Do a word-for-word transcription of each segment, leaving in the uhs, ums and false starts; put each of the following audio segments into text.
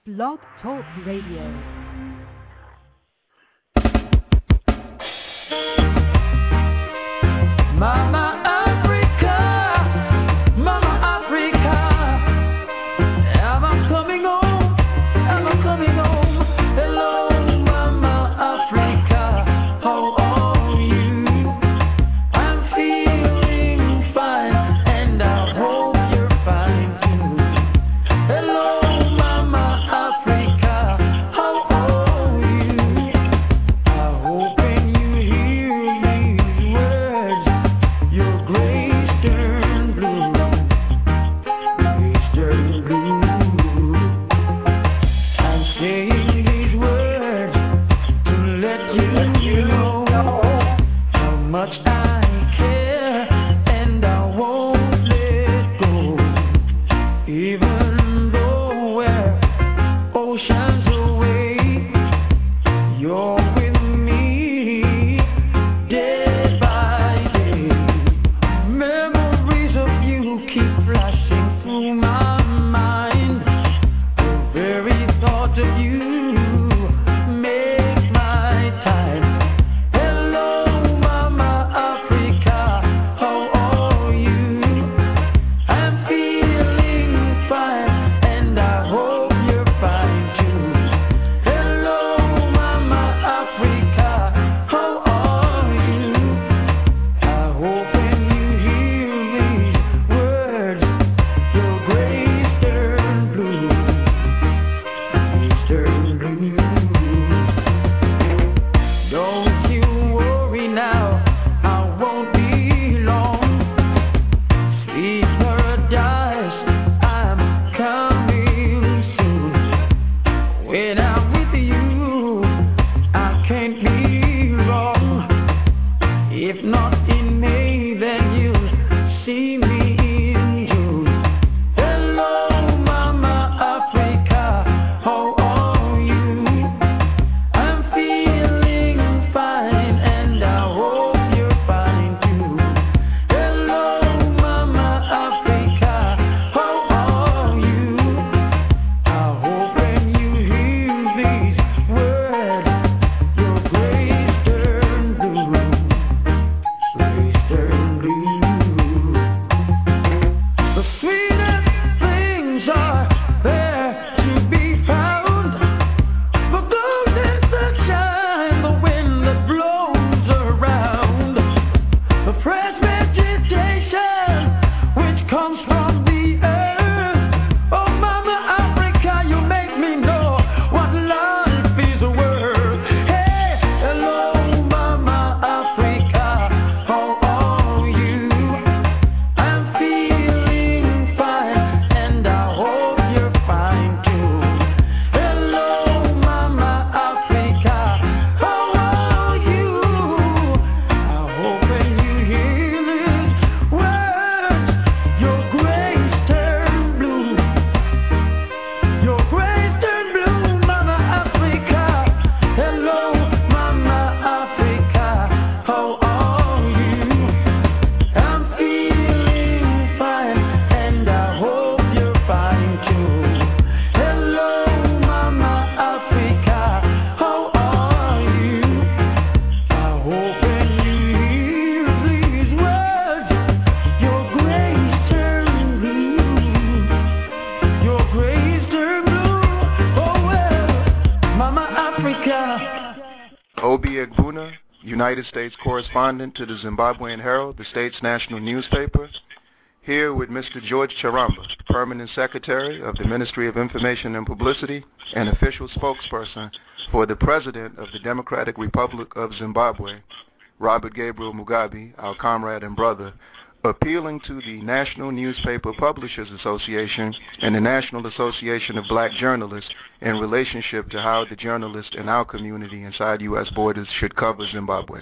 Blog Talk Radio. Mama Africa, Mama Africa, am I coming home? Am I coming home? Hello, Mama Africa, how are you? I'm feeling fine, and I hope you're fine too. Hello, Mama Africa, how are you? I hope when you hear these words, your grace turn blue, grace turn blue. I'm saying these words to let you know how much I care, and I won't let go, even though we're oceans away. You're with me day by day. Memories of you keep flashing through my mind. The very thought of you makes my time. Hello, Mama Africa, how are you? I'm feeling fine, and I hope you're fine too. Hello, Mama Africa, how are you? I hope when you hear these words, your grace turn blue, grace turn blue. Don't you worry now, I won't be long. Sweet paradise, I'm coming soon. When I'm with you, I can't be wrong. If not in May, then you'll see me in June. Hello, Mama Africa, how are you? I'm feeling fine, and I hope you're fine too. Hello, Mama Africa, how are you? I hope when you hear these words, your grace turn blue, grace turn blue. The sweetest things are there to be found. The golden sunshine, the wind that blows around. The fresh vegetation which comes from the earth. Oh, Mama Africa, you make me know what life is worth. Hey, hello, Mama Africa, how are you? I'm feeling fine, and I hope you're fine too. Hello, Mama Africa, how are you? I hope when you hear these words, your grace turn blue, your grace turn blue, Mama Africa. Hello, Mama Africa, how are you? I'm feeling fine, and I hope you're fine too. Hello, Mama Africa, how are you? I hope when you hear these words, your grace turn blue, your grace turn blue. Oh well, Mama Africa. Obi Egbuna, United States correspondent to the Zimbabwean Herald, the state's national newspaper, here with Mister George Charamba, Permanent Secretary of the Ministry of Information and Publicity and official spokesperson for the President of the Democratic Republic of Zimbabwe, Robert Gabriel Mugabe, our comrade and brother, appealing to the National Newspaper Publishers Association and the National Association of Black Journalists in relationship to how the journalists in our community inside U S borders should cover Zimbabwe.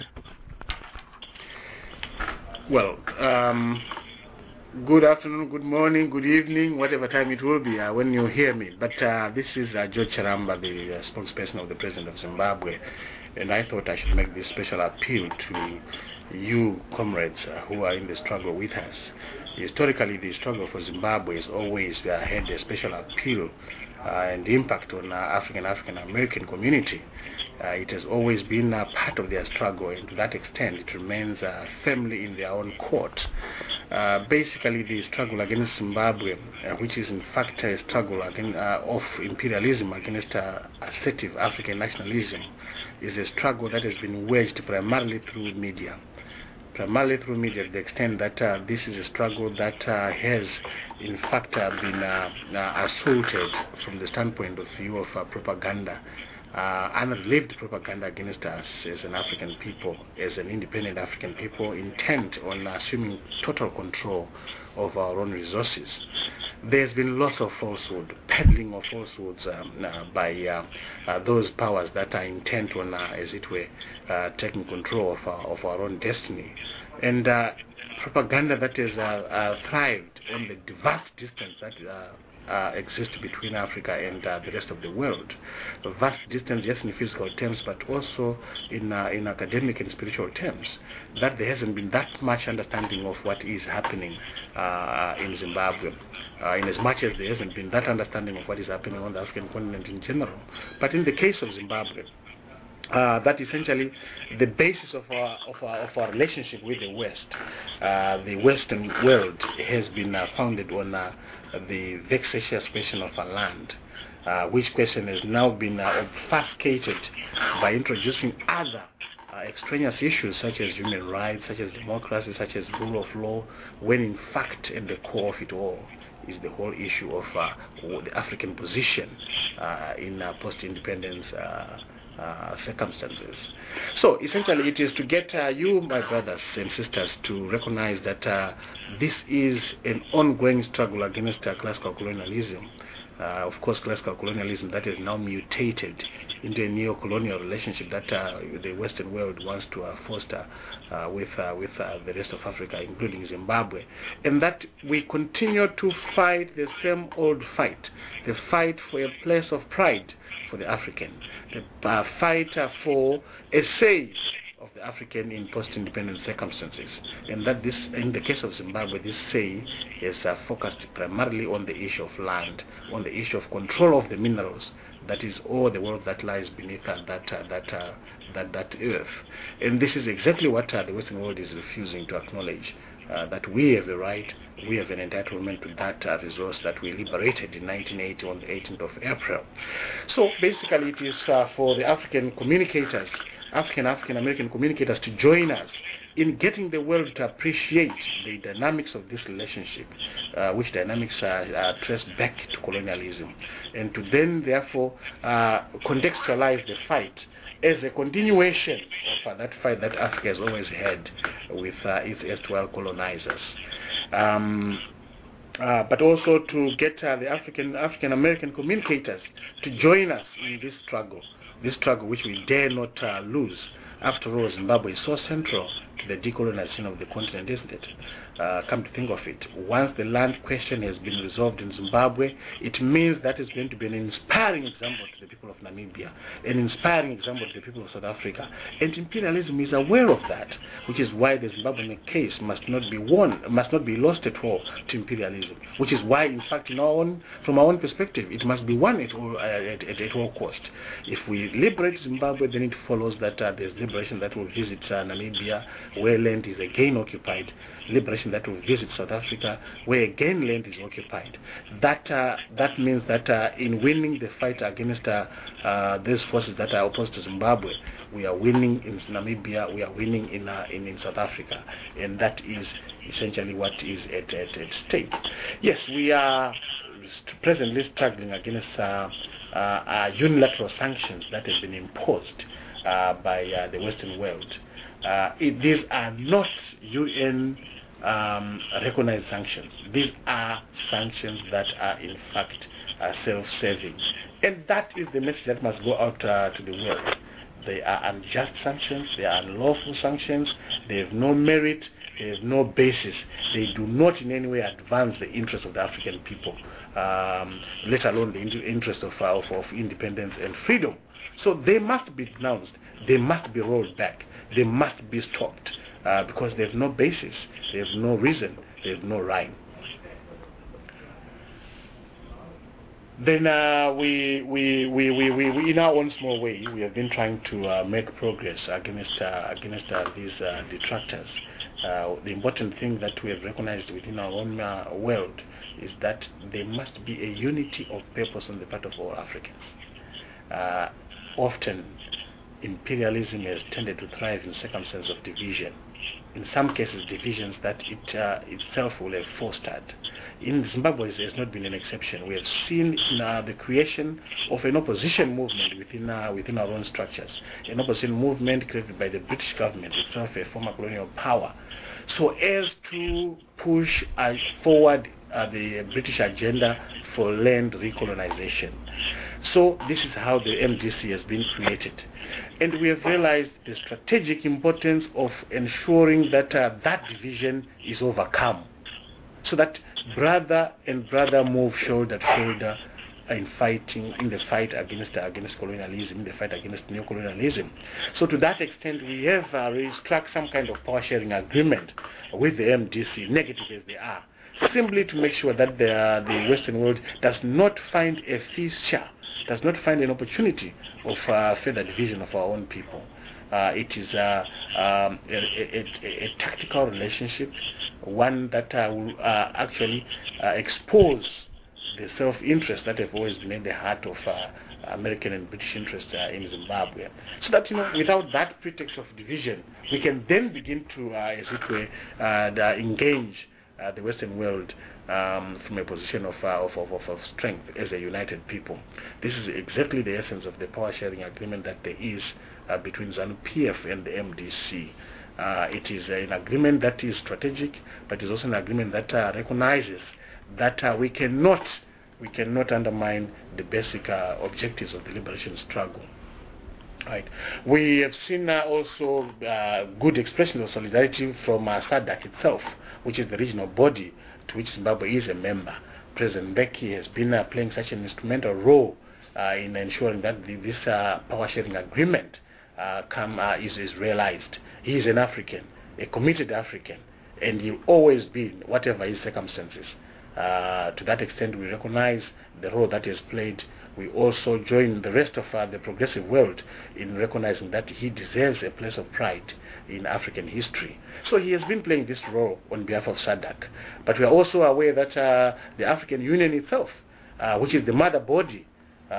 Well, um, good afternoon, good morning, good evening, whatever time it will be uh, when you hear me. But uh, this is uh, George Charamba, the uh, spokesperson of the President of Zimbabwe, and I thought I should make this special appeal to you comrades uh, who are in the struggle with us. Historically, the struggle for Zimbabwe has always uh, had a special appeal uh, and the impact on uh, African African American community. Uh, it has always been a part of their struggle, and to that extent it remains uh, firmly in their own court. Uh, basically, the struggle against Zimbabwe, uh, which is in fact a struggle against, uh, of imperialism against uh, assertive African nationalism, is a struggle that has been waged primarily through media. Primarily through media, to the extent that uh, this is a struggle that uh, has in fact uh, been uh, uh, assaulted from the standpoint of view of uh, propaganda. Uh, unrelieved propaganda against us as an African people, as an independent African people, intent on assuming total control of our own resources. There's been lots of falsehood, peddling of falsehoods um, uh, by uh, uh, those powers that are intent on, uh, as it were, uh, taking control of our, of our own destiny. And uh, propaganda that has uh, uh, thrived on the vast distance that uh, Uh, exist between Africa and uh, the rest of the world. A vast distance, yes, in physical terms, but also in uh, in academic and spiritual terms. That there hasn't been that much understanding of what is happening uh, in Zimbabwe, uh, in as much as there hasn't been that understanding of what is happening on the African continent in general. But in the case of Zimbabwe, Uh, that essentially the basis of our of our, of our relationship with the West, uh, the Western world, has been uh, founded on uh, the vexatious question of our land, uh, which question has now been uh, obfuscated by introducing other uh, extraneous issues such as human rights, such as democracy, such as rule of law, when in fact at the core of it all is the whole issue of uh, the African position uh, in uh, post-independence uh, Uh, circumstances. So essentially it is to get uh, you, my brothers and sisters, to recognize that uh, this is an ongoing struggle against uh, classical colonialism. Uh, of course, classical colonialism that is now mutated into a neo-colonial relationship that uh, the Western world wants to uh, foster uh, with uh, with uh, the rest of Africa, including Zimbabwe, and that we continue to fight the same old fight, the fight for a place of pride for the African, the uh, fight uh, for a say of the African in post-independent circumstances, and that this, in the case of Zimbabwe, this say is uh, focused primarily on the issue of land, on the issue of control of the minerals, that is all the world that lies beneath uh, that uh, that uh, that that earth, and this is exactly what uh, the Western world is refusing to acknowledge. Uh, that we have a right, we have an entitlement to that uh, resource that we liberated in nineteen eighty on the eighteenth of April. So basically it is uh, for the African communicators, African African American communicators, to join us in getting the world to appreciate the dynamics of this relationship, uh, which dynamics are, are traced back to colonialism, and to then therefore uh, contextualize the fight as a continuation of uh, that fight that Africa has always had with uh, its erstwhile colonizers. Um, uh, but also to get uh, the African African American communicators to join us in this struggle, this struggle which we dare not uh, lose. After all, Zimbabwe is so central to the decolonization of the continent, isn't it? Uh, come to think of it, once the land question has been resolved in Zimbabwe, it means that is going to be an inspiring example to the people of Namibia, an inspiring example to the people of South Africa. And imperialism is aware of that, which is why the Zimbabwean case must not be won, must not be lost at all to imperialism. Which is why, in fact, in our own, from our own perspective, it must be won at all, uh, at, at, at all cost. If we liberate Zimbabwe, then it follows that uh, there's liberation that will visit uh, Namibia, where land is again occupied. Liberation that will visit South Africa, where again land is occupied. That uh, that means that uh, in winning the fight against uh, uh, these forces that are opposed to Zimbabwe, we are winning in Namibia, we are winning in uh, in, in South Africa, and that is essentially what is at, at, at stake. Yes, we are presently struggling against uh, uh, uh, unilateral sanctions that have been imposed uh, by uh, the Western world. Uh, it, these are not U N Um, recognized sanctions. These are sanctions that are in fact uh, self-serving, and that is the message that must go out uh, to the world. They are unjust sanctions, they are unlawful sanctions, they have no merit, they have no basis, they do not in any way advance the interests of the African people, um, let alone the interest of, uh, of, of independence and freedom. So they must be denounced, they must be rolled back, they must be stopped. Uh, because there's no basis, there's no reason, there's no rhyme. then uh, we, we, we, we, we, we, in our own small way, we have been trying to uh, make progress against uh, against uh, these uh, detractors. Uh, the important thing that we have recognized within our own uh, world is that there must be a unity of purpose on the part of all Africans. Uh, often, imperialism has tended to thrive in circumstances of division. In some cases, divisions that it uh, itself will have fostered. In Zimbabwe, it has not been an exception. We have seen uh, the creation of an opposition movement within uh, within our own structures, an opposition movement created by the British government itself, a former colonial power, so as to push uh, forward uh, the British agenda for land recolonization. So this is how the M D C has been created. And we have realized the strategic importance of ensuring that uh, that division is overcome, so that brother and brother move shoulder to shoulder in fighting, in the fight against uh, against colonialism, in the fight against neocolonialism. So to that extent, we have uh, struck some kind of power sharing agreement with the M D C, negative as they are, simply to make sure that the, uh, the Western world does not find a fissure, does not find an opportunity of uh, further division of our own people. Uh, it is uh, um, a, a, a, a tactical relationship, one that uh, will uh, actually uh, expose the self-interest that have always been in the heart of uh, American and British interests uh, in Zimbabwe. So that, you know, without that pretext of division, we can then begin to, uh, as it were, uh, engage Uh, the Western world um, from a position of, uh, of, of, of strength as a united people. This is exactly the essence of the power sharing agreement that there is uh, between ZANU-P F and the M D C. Uh, it is an agreement that is strategic, but it is also an agreement that uh, recognizes that uh, we cannot we cannot undermine the basic uh, objectives of the liberation struggle. Right. We have seen uh, also uh, good expressions of solidarity from uh, SADC itself, which is the regional body to which Zimbabwe is a member. President Mbeki has been uh, playing such an instrumental role uh, in ensuring that the, this uh, power sharing agreement uh, come, uh, is, is realized. He is an African, a committed African, and he will always be, whatever his circumstances. Uh, to that extent, we recognize the role that he has played. We also join the rest of uh, the progressive world in recognizing that he deserves a place of pride in African history. So he has been playing this role on behalf of SADC. But we are also aware that uh, the African Union itself, uh, which is the mother body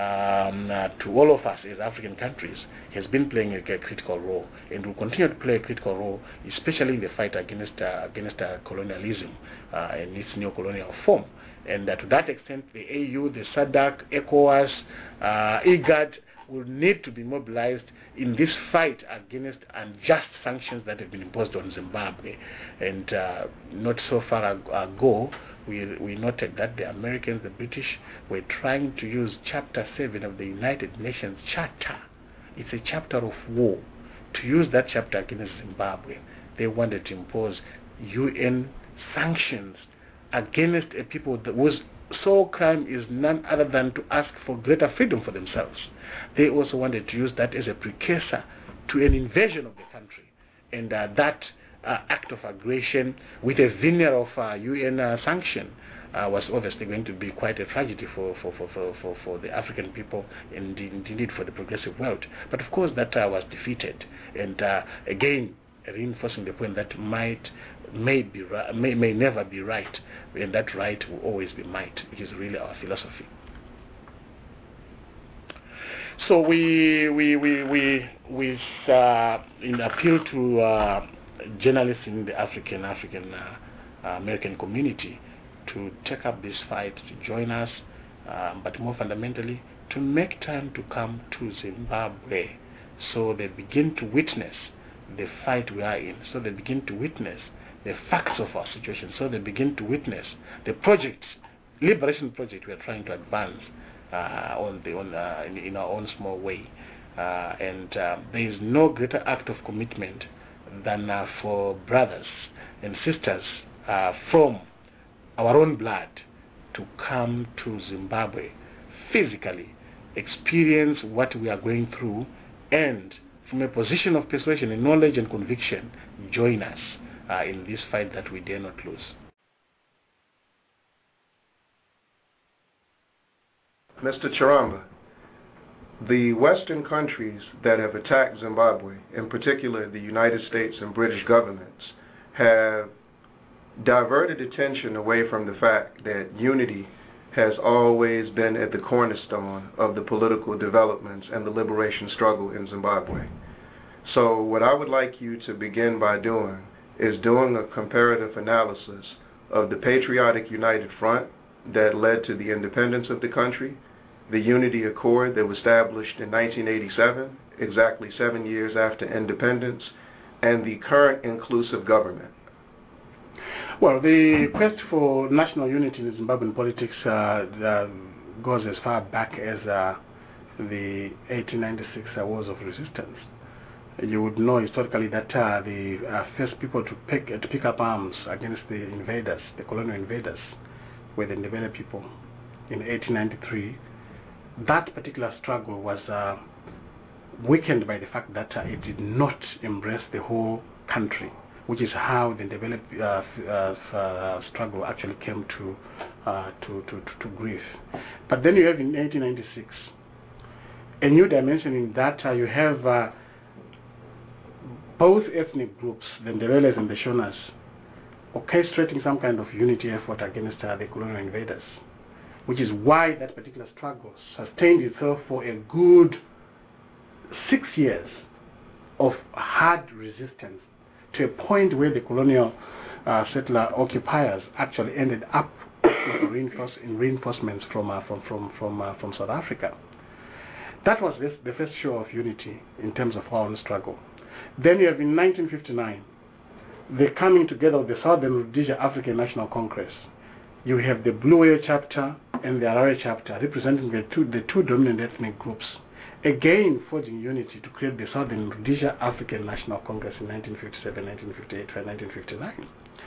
um, uh, to all of us as African countries, has been playing a, a critical role and will continue to play a critical role, especially in the fight against, uh, against uh, colonialism uh, and its neo-colonial form. And uh, to that extent, the A U, the SADC, ECOWAS, uh, IGAD will need to be mobilized in this fight against unjust sanctions that have been imposed on Zimbabwe. And uh, not so far ago, we, we noted that the Americans, the British, were trying to use Chapter seven of the United Nations Charter. It's a chapter of war. To use that chapter against Zimbabwe, they wanted to impose U N sanctions against a people that whose sole crime is none other than to ask for greater freedom for themselves. They also wanted to use that as a precursor to an invasion of the country. And uh, that uh, act of aggression with a veneer of uh, U N uh, sanction uh, was obviously going to be quite a tragedy for, for, for, for, for, for the African people and indeed for the progressive world. But of course that uh, was defeated. And uh, again, reinforcing the point that might may be may, may never be right, and that right will always be might, which is really our philosophy. So we we we we we uh, in appeal to uh, journalists in the African African uh, American community to take up this fight, to join us, um, but more fundamentally to make time to come to Zimbabwe, so they begin to witness the fight we are in, so they begin to witness the facts of our situation, so they begin to witness the project, liberation project we are trying to advance uh, on the on uh, in, in our own small way. Uh, and uh, there is no greater act of commitment than uh, for brothers and sisters uh, from our own blood to come to Zimbabwe, physically experience what we are going through, and from a position of persuasion and knowledge and conviction, join us uh, in this fight that we dare not lose. Mister Charamba, the Western countries that have attacked Zimbabwe, in particular the United States and British governments, have diverted attention away from the fact that unity has always been at the cornerstone of the political developments and the liberation struggle in Zimbabwe. So what I would like you to begin by doing is doing a comparative analysis of the Patriotic United Front that led to the independence of the country, the Unity Accord that was established in nineteen eighty-seven, exactly seven years after independence, and the current inclusive government. Well, the quest for national unity in Zimbabwean politics uh, uh, goes as far back as uh, the eighteen ninety-six uh, Wars of Resistance. You would know historically that uh, the uh, first people to pick, uh, to pick up arms against the invaders, the colonial invaders, were the Ndebele people in eighteen ninety-three. That particular struggle was uh, weakened by the fact that uh, it did not embrace the whole country, which is how the Ndebele uh, uh, uh, struggle actually came to, uh, to, to, to, to grief. But then you have in eighteen ninety-six a new dimension in that uh, you have uh, both ethnic groups, the Ndebeles and the Shonas, orchestrating some kind of unity effort against uh, the colonial invaders, which is why that particular struggle sustained itself for a good six years of hard resistance, to a point where the colonial uh, settler occupiers actually ended up in, reinforce, in reinforcements from, uh, from, from, from, uh, from South Africa. That was this, the first show of unity in terms of our own struggle. Then you have in nineteen fifty-nine, the coming together of the Southern Rhodesia African National Congress. You have the Bulawayo chapter and the Harare chapter representing the two, the two dominant ethnic groups, again forging unity to create the Southern Rhodesia African National Congress in nineteen fifty-seven, nineteen fifty-eight, and nineteen fifty-nine.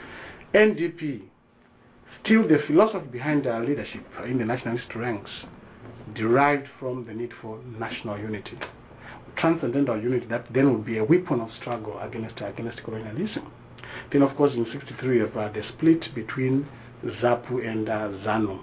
N D P, still the philosophy behind our leadership in the nationalist ranks, derived from the need for national unity, transcendental unity that then would be a weapon of struggle against, against colonialism. Then, of course, in sixty-three, you have uh, the split between ZAPU and uh, ZANU.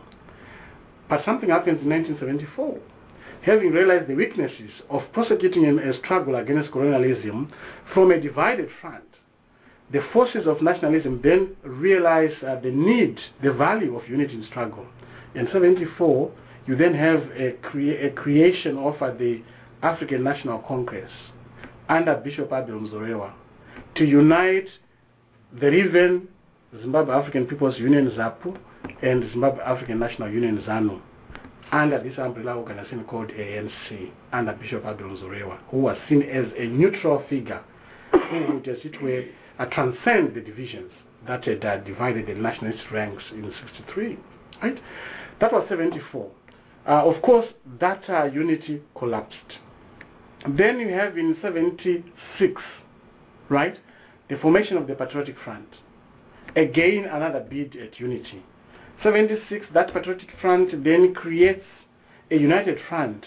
But something happens in nineteen seventy-four. Having realized the weaknesses of prosecuting a struggle against colonialism from a divided front, the forces of nationalism then realize uh, the need, the value of unity in struggle. In seventy-four, you then have a, crea a creation of uh, the African National Congress under Bishop Abel Mzolewa to unite the Riven Zimbabwe African People's Union ZAPU and Zimbabwe African National Union ZANU under this umbrella organization called A N C under Bishop Abel Mzolewa, who was seen as a neutral figure who would, as it were, uh, transcend the divisions that had uh, divided the nationalist ranks in sixty-three. Right? That was seventy-four. Uh, of course, that uh, unity collapsed. Then you have in seventy-six, right, the formation of the Patriotic Front. Again, another bid at unity. seventy-six, that Patriotic Front then creates a united front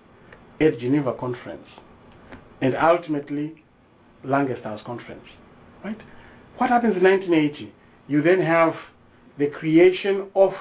at Geneva Conference and ultimately Longest House Conference, right? What happens in nineteen eighty? You then have the creation of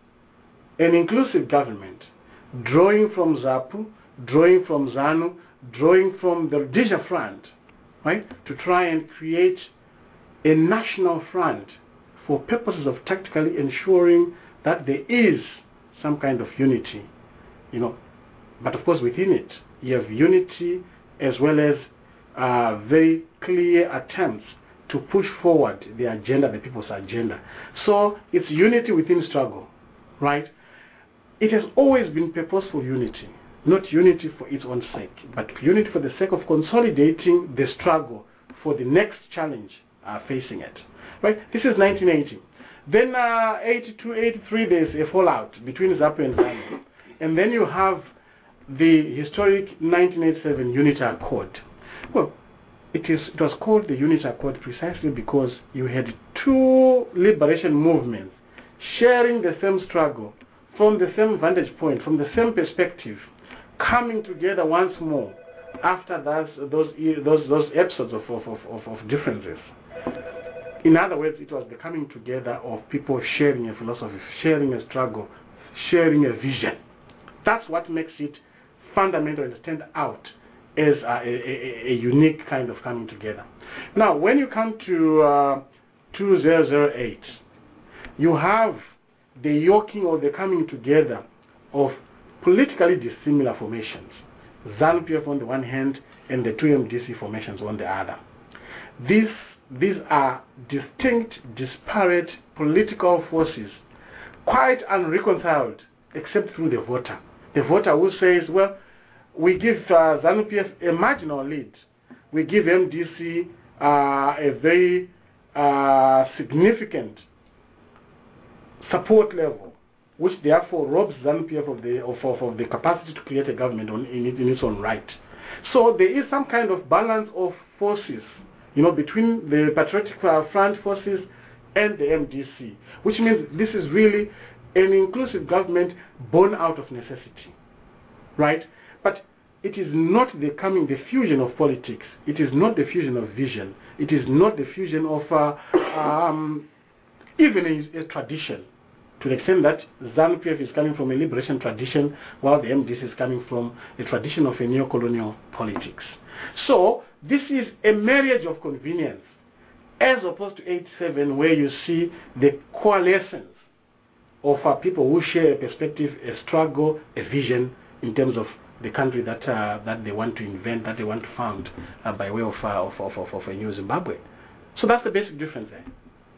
an inclusive government, drawing from ZAPU, drawing from ZANU, drawing from the Rhodesia Front, right, to try and create a national front for purposes of tactically ensuring that there is some kind of unity, you know. But of course, within it, you have unity as well as uh, very clear attempts to push forward the agenda, the people's agenda. So it's unity within struggle, right? It has always been purposeful unity, not unity for its own sake, but unity for the sake of consolidating the struggle for the next challenge uh, facing it. Right? This is nineteen eighty. Then uh, eighty-two, eighty-three, there's a fallout between ZAPU and ZANU. And then you have the historic nineteen eighty-seven Unity Accord. Well, it, is, it was called the Unity Accord precisely because you had two liberation movements sharing the same struggle from the same vantage point, from the same perspective, coming together once more after those, those, those, those episodes of, of, of, of differences. In other words, it was the coming together of people sharing a philosophy, sharing a struggle, sharing a vision. That's what makes it fundamental and stand out as a, a, a, a unique kind of coming together. Now, when you come to uh, two thousand eight, you have the yoking or the coming together of politically dissimilar formations, ZANU-P F on the one hand and the two M D C formations on the other. These, these are distinct, disparate political forces, quite unreconciled except through the voter. The voter who says, well, we give uh, ZANU-P F a marginal lead. We give M D C uh, a very uh, significant support level, which therefore robs ZANU-P F of the, of, of, of the capacity to create a government on, in, in its own right. So there is some kind of balance of forces, you know, between the Patriotic Front forces and the M D C, which means this is really an inclusive government born out of necessity, right? But it is not the coming, the fusion of politics. It is not the fusion of vision. It is not the fusion of uh, um, even a, a tradition, to the extent that ZANU-P F is coming from a liberation tradition, while the M D C is coming from a tradition of a neo-colonial politics. So this is a marriage of convenience, as opposed to eighty-seven, where you see the coalescence of uh, people who share a perspective, a struggle, a vision in terms of the country that uh, that they want to invent, that they want to found uh, by way of, uh, of, of, of, of a new Zimbabwe. So that's the basic difference there.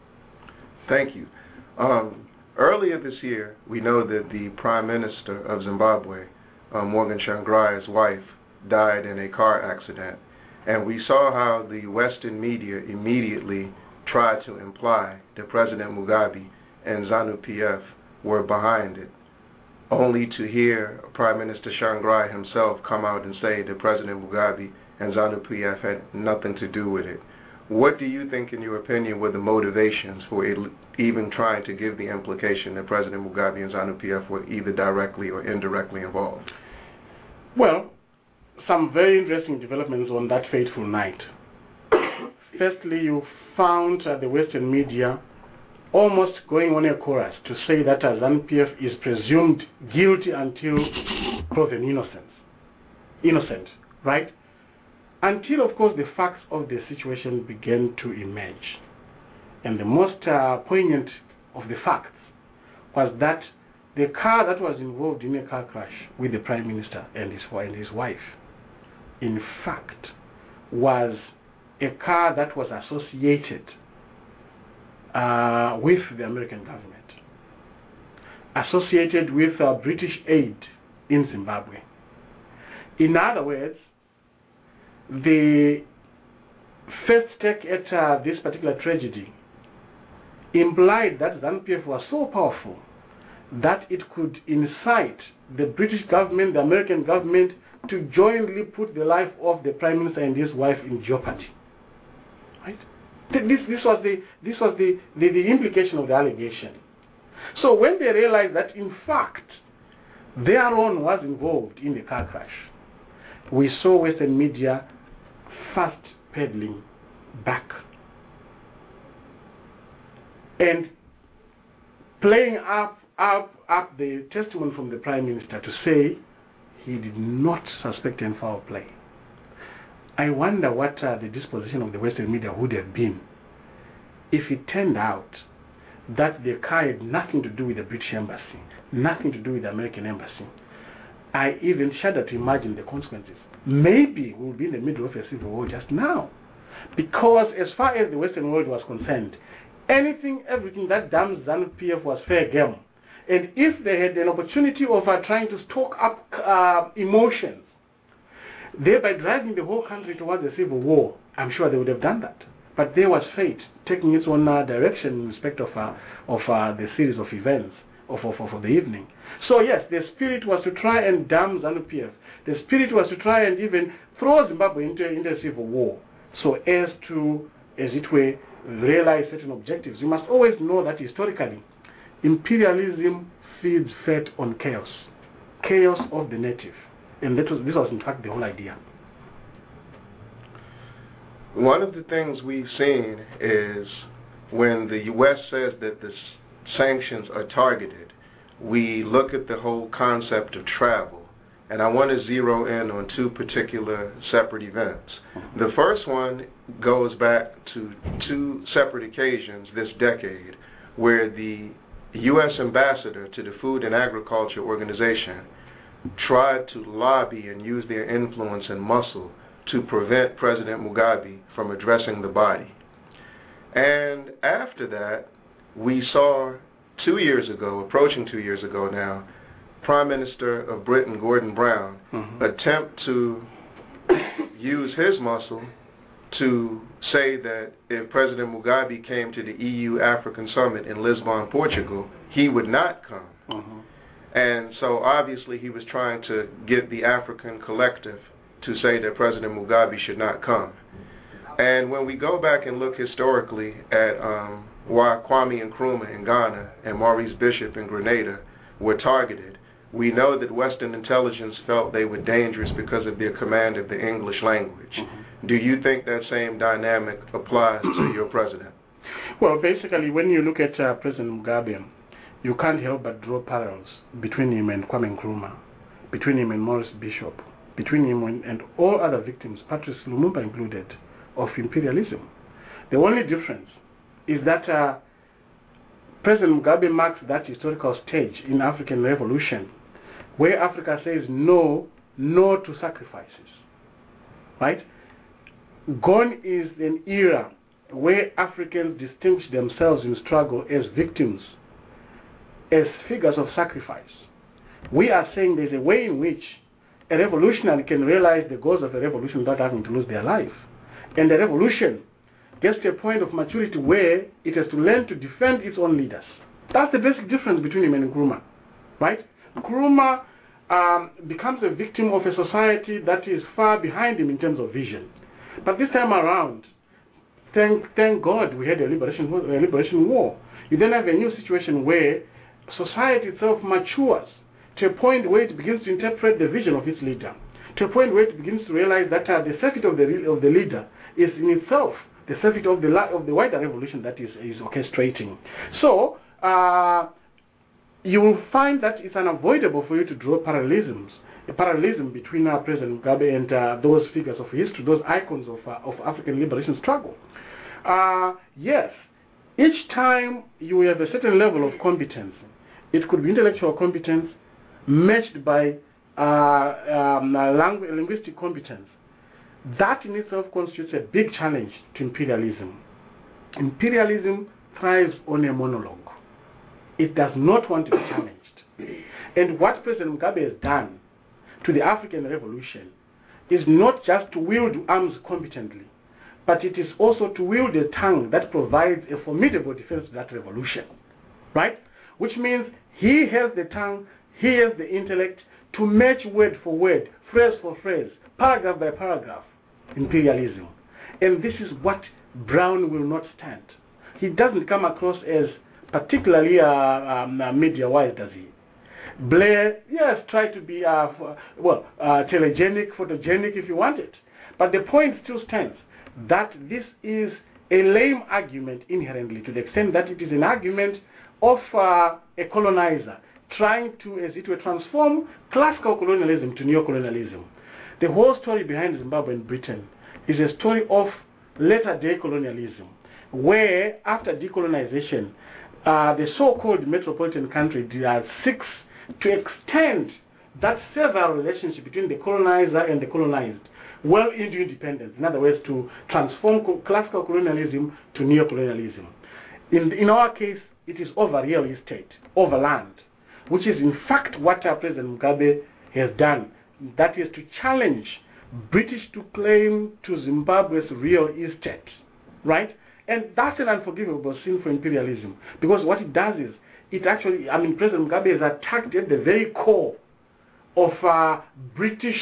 Thank you. Um, earlier this year, we know that the Prime Minister of Zimbabwe, uh, Morgan Tsvangirai, wife, died in a car accident. And we saw how the Western media immediately tried to imply that President Mugabe and ZANU-P F were behind it, only to hear Prime Minister Tsvangirai himself come out and say that President Mugabe and ZANU-P F had nothing to do with it. What do you think, in your opinion, were the motivations for it, even trying to give the implication that President Mugabe and ZANU-P F were either directly or indirectly involved? Well, some very interesting developments on that fateful night. Firstly, you found uh, the Western media almost going on a chorus to say that uh, ZANU-P F is presumed guilty until proven innocence. Innocent, right? Until, of course, the facts of the situation began to emerge. And the most uh, poignant of the facts was that the car that was involved in a car crash with the Prime Minister and his, and his wife, in fact, was a car that was associated uh, with the American government, associated with uh, British aid in Zimbabwe. In other words, the first take at uh, this particular tragedy implied that ZANU-P F was so powerful that it could incite the British government, the American government, to jointly put the life of the Prime Minister and his wife in jeopardy. Right? This, this was, the, this was the, the, the implication of the allegation. So when they realized that, in fact, their own was involved in the car crash, we saw Western media fast pedaling back and playing up, up, up the testimony from the Prime Minister to say he did not suspect any foul play. I wonder what uh, the disposition of the Western media would have been if it turned out that the car had nothing to do with the British Embassy, nothing to do with the American Embassy. I even shudder to imagine the consequences. Maybe we'll be in the middle of a civil war just now. Because as far as the Western world was concerned, anything, everything that damns ZANU-P F was fair game. And if they had an opportunity of uh, trying to stoke up uh, emotions, thereby driving the whole country towards a civil war, I'm sure they would have done that. But there was fate taking its own uh, direction in respect of, uh, of uh, the series of events of, of, of the evening. So yes, the spirit was to try and damn ZANU-P F. The spirit was to try and even throw Zimbabwe into, into a civil war, so as to, as it were, realize certain objectives. You must always know that historically, imperialism feeds fat on chaos, chaos of the native. And that was, this was in fact the whole idea. One of the things we've seen is when the U S says that the sanctions are targeted, we look at the whole concept of travel. And I want to zero in on two particular separate events. The first one goes back to two separate occasions this decade where the U S ambassador to the Food and Agriculture Organization tried to lobby and use their influence and muscle to prevent President Mugabe from addressing the body. And after that, we saw two years ago, approaching two years ago now, Prime Minister of Britain, Gordon Brown, mm-hmm. attempt to use his muscle to say that if President Mugabe came to the E U African Summit in Lisbon, Portugal, he would not come. Mm-hmm. And so obviously he was trying to get the African collective to say that President Mugabe should not come. And when we go back and look historically at um, why Kwame Nkrumah in Ghana and Maurice Bishop in Grenada were targeted, we know that Western intelligence felt they were dangerous because of their command of the English language. Mm-hmm. Do you think that same dynamic applies to your president? Well, basically, when you look at uh, President Mugabe, you can't help but draw parallels between him and Kwame Nkrumah, between him and Maurice Bishop, between him and, and all other victims, Patrice Lumumba included, of imperialism. The only difference is that uh, President Mugabe marks that historical stage in African revolution where Africa says no, no to sacrifices, right? Gone is an era where Africans distinguish themselves in struggle as victims, as figures of sacrifice. We are saying there's a way in which a revolutionary can realize the goals of a revolution without having to lose their life. And the revolution gets to a point of maturity where it has to learn to defend its own leaders. That's the basic difference between him and Nkrumah, right? Nkrumah um, becomes a victim of a society that is far behind him in terms of vision. But this time around, thank, thank God we had a liberation, a liberation war. You then have a new situation where society itself matures to a point where it begins to interpret the vision of its leader, to a point where it begins to realize that uh, the circuit of the, of the leader is in itself the circuit of the, of the wider revolution that is, is orchestrating. So, uh, you will find that it's unavoidable for you to draw parallelisms, a parallelism between uh, President Mugabe and uh, those figures of history, those icons of, uh, of African liberation struggle. Uh, yes, each time you have a certain level of competence, it could be intellectual competence matched by uh, um, uh, langu- linguistic competence. That in itself constitutes a big challenge to imperialism. Imperialism thrives on a monologue. It does not want to be challenged. And what President Mugabe has done to the African Revolution is not just to wield arms competently, but it is also to wield a tongue that provides a formidable defense to that revolution, right? Which means he has the tongue, he has the intellect to match word for word, phrase for phrase, paragraph by paragraph, imperialism. And this is what Brown will not stand. He doesn't come across as particularly uh, um, uh, media-wise, does he? Blair, yes, try to be, uh, f- well, uh, telegenic, photogenic if you want it. But the point still stands that this is a lame argument inherently, to the extent that it is an argument of uh, a colonizer trying to, as it were, transform classical colonialism to neo-colonialism. The whole story behind Zimbabwe and Britain is a story of latter-day colonialism, where after decolonization, uh, the so-called metropolitan country uh, seeks to extend that several relationship between the colonizer and the colonized well into independence. In other words, to transform co- classical colonialism to neo-colonialism. In, in our case, it is over real estate, over land, which is in fact what our President Mugabe has done. That is to challenge British to claim to Zimbabwe's real estate, right? And that's an unforgivable sin for imperialism, because what it does is, it actually, I mean, President Mugabe is attacked at the very core of uh, British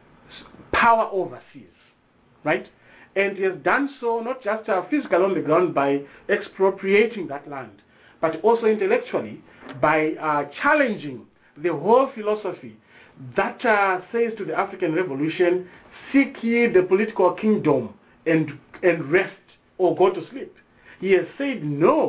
power overseas, right? And he has done so not just uh, physically on the ground by expropriating that land, but also intellectually by uh, challenging the whole philosophy that uh, says to the African Revolution, seek ye the political kingdom and, and rest or go to sleep. He has said no.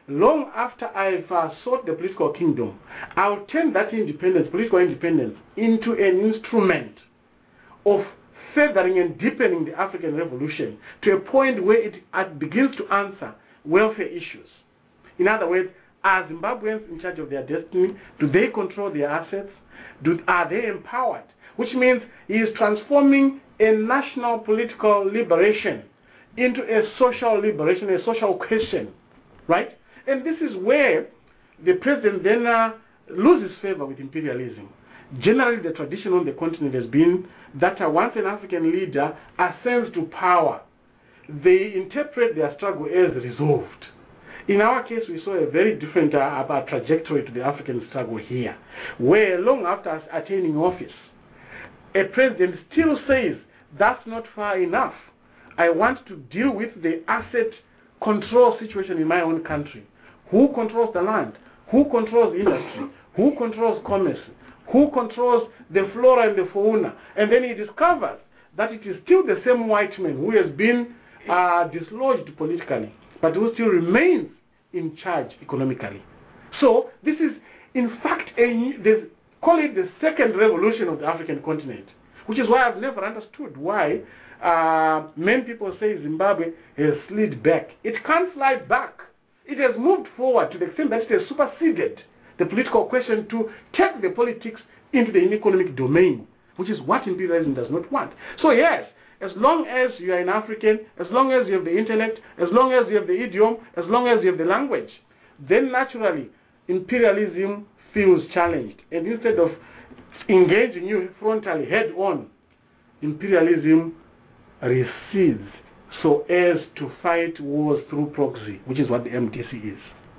long after I've uh, sought the political kingdom, I'll turn that independence, political independence, into an instrument of furthering and deepening the African revolution to a point where it uh, begins to answer welfare issues. In other words, are Zimbabweans in charge of their destiny? Do they control their assets? Do, are they empowered? Which means he is transforming a national political liberation into a social liberation, a social question, right? And this is where the president then uh, loses favor with imperialism. Generally, the tradition on the continent has been that uh, once an African leader ascends to power, they interpret their struggle as resolved. In our case, we saw a very different uh, uh, trajectory to the African struggle here, where long after attaining office, a president still says, that's not far enough. I want to deal with the asset control situation in my own country. Who controls the land? Who controls industry? Who controls commerce? Who controls the flora and the fauna? And then he discovers that it is still the same white man who has been uh, dislodged politically, but who still remains in charge economically. So this is, in fact, a, they call it the second revolution of the African continent, which is why I've never understood why uh, many people say Zimbabwe has slid back. It can't slide back. It has moved forward to the extent that it has superseded the political question to take the politics into the economic domain, which is what imperialism does not want. So yes, as long as you are an African, as long as you have the intellect, as long as you have the idiom, as long as you have the language, then naturally imperialism feels challenged. And instead of engaging you frontally, head on, imperialism recedes so as to fight wars through proxy, which is what the M D C is.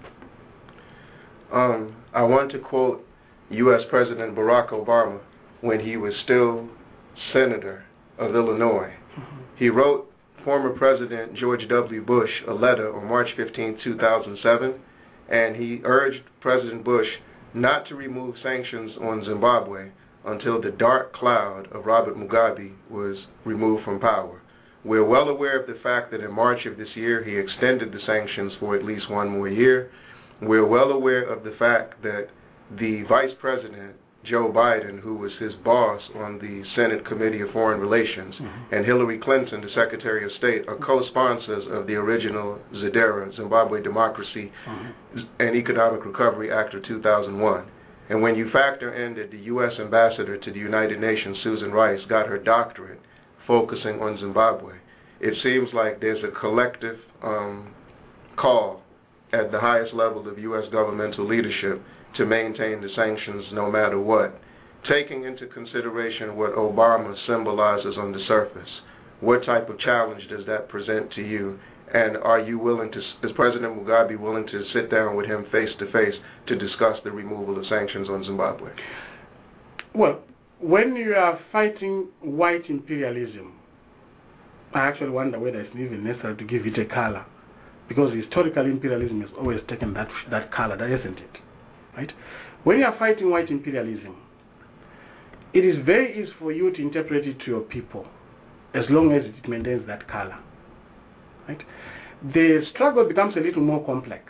Um, I want to quote U S President Barack Obama when he was still Senator of Illinois. Mm-hmm. He wrote former President George W. Bush a letter on March fifteenth, two thousand seven, and he urged President Bush not to remove sanctions on Zimbabwe until the dark cloud of Robert Mugabe was removed from power. We're well aware of the fact that in March of this year he extended the sanctions for at least one more year. We're well aware of the fact that the Vice President, Joe Biden, who was his boss on the Senate Committee of Foreign Relations, mm-hmm. and Hillary Clinton, the Secretary of State, are co-sponsors of the original ZEDERA, Zimbabwe Democracy mm-hmm. and Economic Recovery Act of two thousand one. And when you factor in that the U S Ambassador to the United Nations, Susan Rice, got her doctorate focusing on Zimbabwe, it seems like there's a collective um, call at the highest level of U S governmental leadership to maintain the sanctions no matter what. Taking into consideration what Obama symbolizes on the surface, what type of challenge does that present to you? And are you willing to, is President Mugabe willing to sit down with him face to face to discuss the removal of sanctions on Zimbabwe? Well, when you are fighting white imperialism, I actually wonder whether it's even necessary to give it a color, because historically imperialism has always taken that that color, isn't it? Right? When you are fighting white imperialism, it is very easy for you to interpret it to your people, as long as it maintains that color. Right? The struggle becomes a little more complex,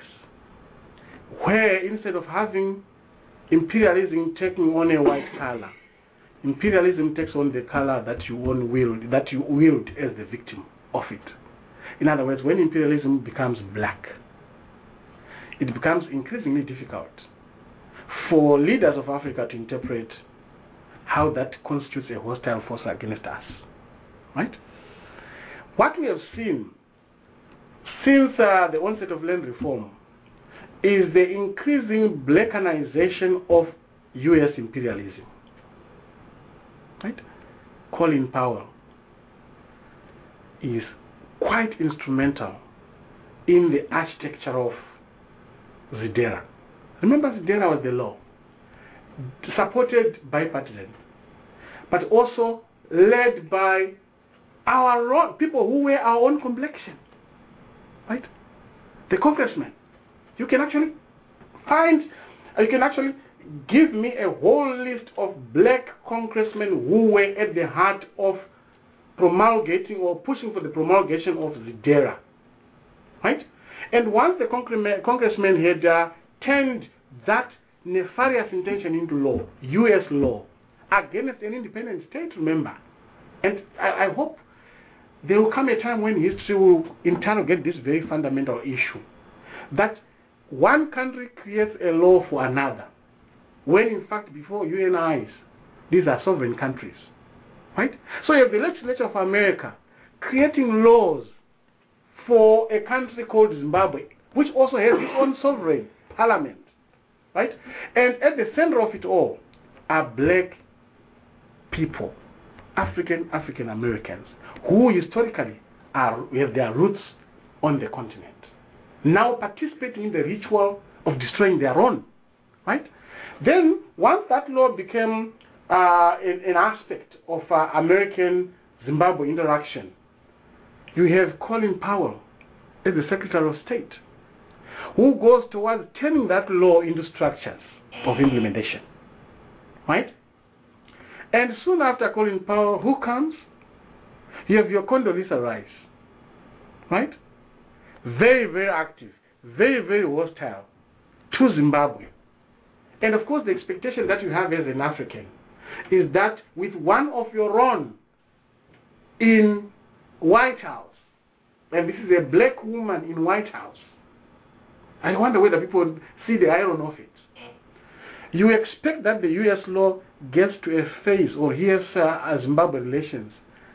where instead of having imperialism taking on a white color, imperialism takes on the color that you own wield, that you wield as the victim of it. In other words, when imperialism becomes black, it becomes increasingly difficult for leaders of Africa to interpret how that constitutes a hostile force against us. Right? What we have seen since uh, the onset of land reform is the increasing blackanization of U S imperialism. Right? Colin Powell is quite instrumental in the architecture of ZEDERA. Remember, ZEDERA was the law, supported bipartisan, but also led by our own people who were our own complexion. Right? The congressmen. You can actually find, you can actually give me a whole list of black congressmen who were at the heart of promulgating or pushing for the promulgation of ZEDERA. Right? And once the congressman, congressman had uh, turned that nefarious intention into law, U S law, against an independent state, remember, and I, I hope there will come a time when history will interrogate this very fundamental issue, that one country creates a law for another, when in fact before you and I, these are sovereign countries, right? So you have the legislature of America creating laws for a country called Zimbabwe, which also has its own sovereign parliament, right? And at the center of it all are black people, African African Americans, who historically are have their roots on the continent, now participating in the ritual of destroying their own, right? Then once that law became uh, an, an aspect of uh, American-Zimbabwe interaction, you have Colin Powell as the Secretary of State, who goes towards turning that law into structures of implementation, right? And soon after Colin Powell, who comes? You have your Condoleezza Rice, right? Very, very active, very, very hostile to Zimbabwe. And of course, the expectation that you have as an African is that with one of your own in White House, and this is a black woman in White House, I wonder whether people see the irony of it. You expect that the U S law gets to a phase, or here's uh, Zimbabwe relations,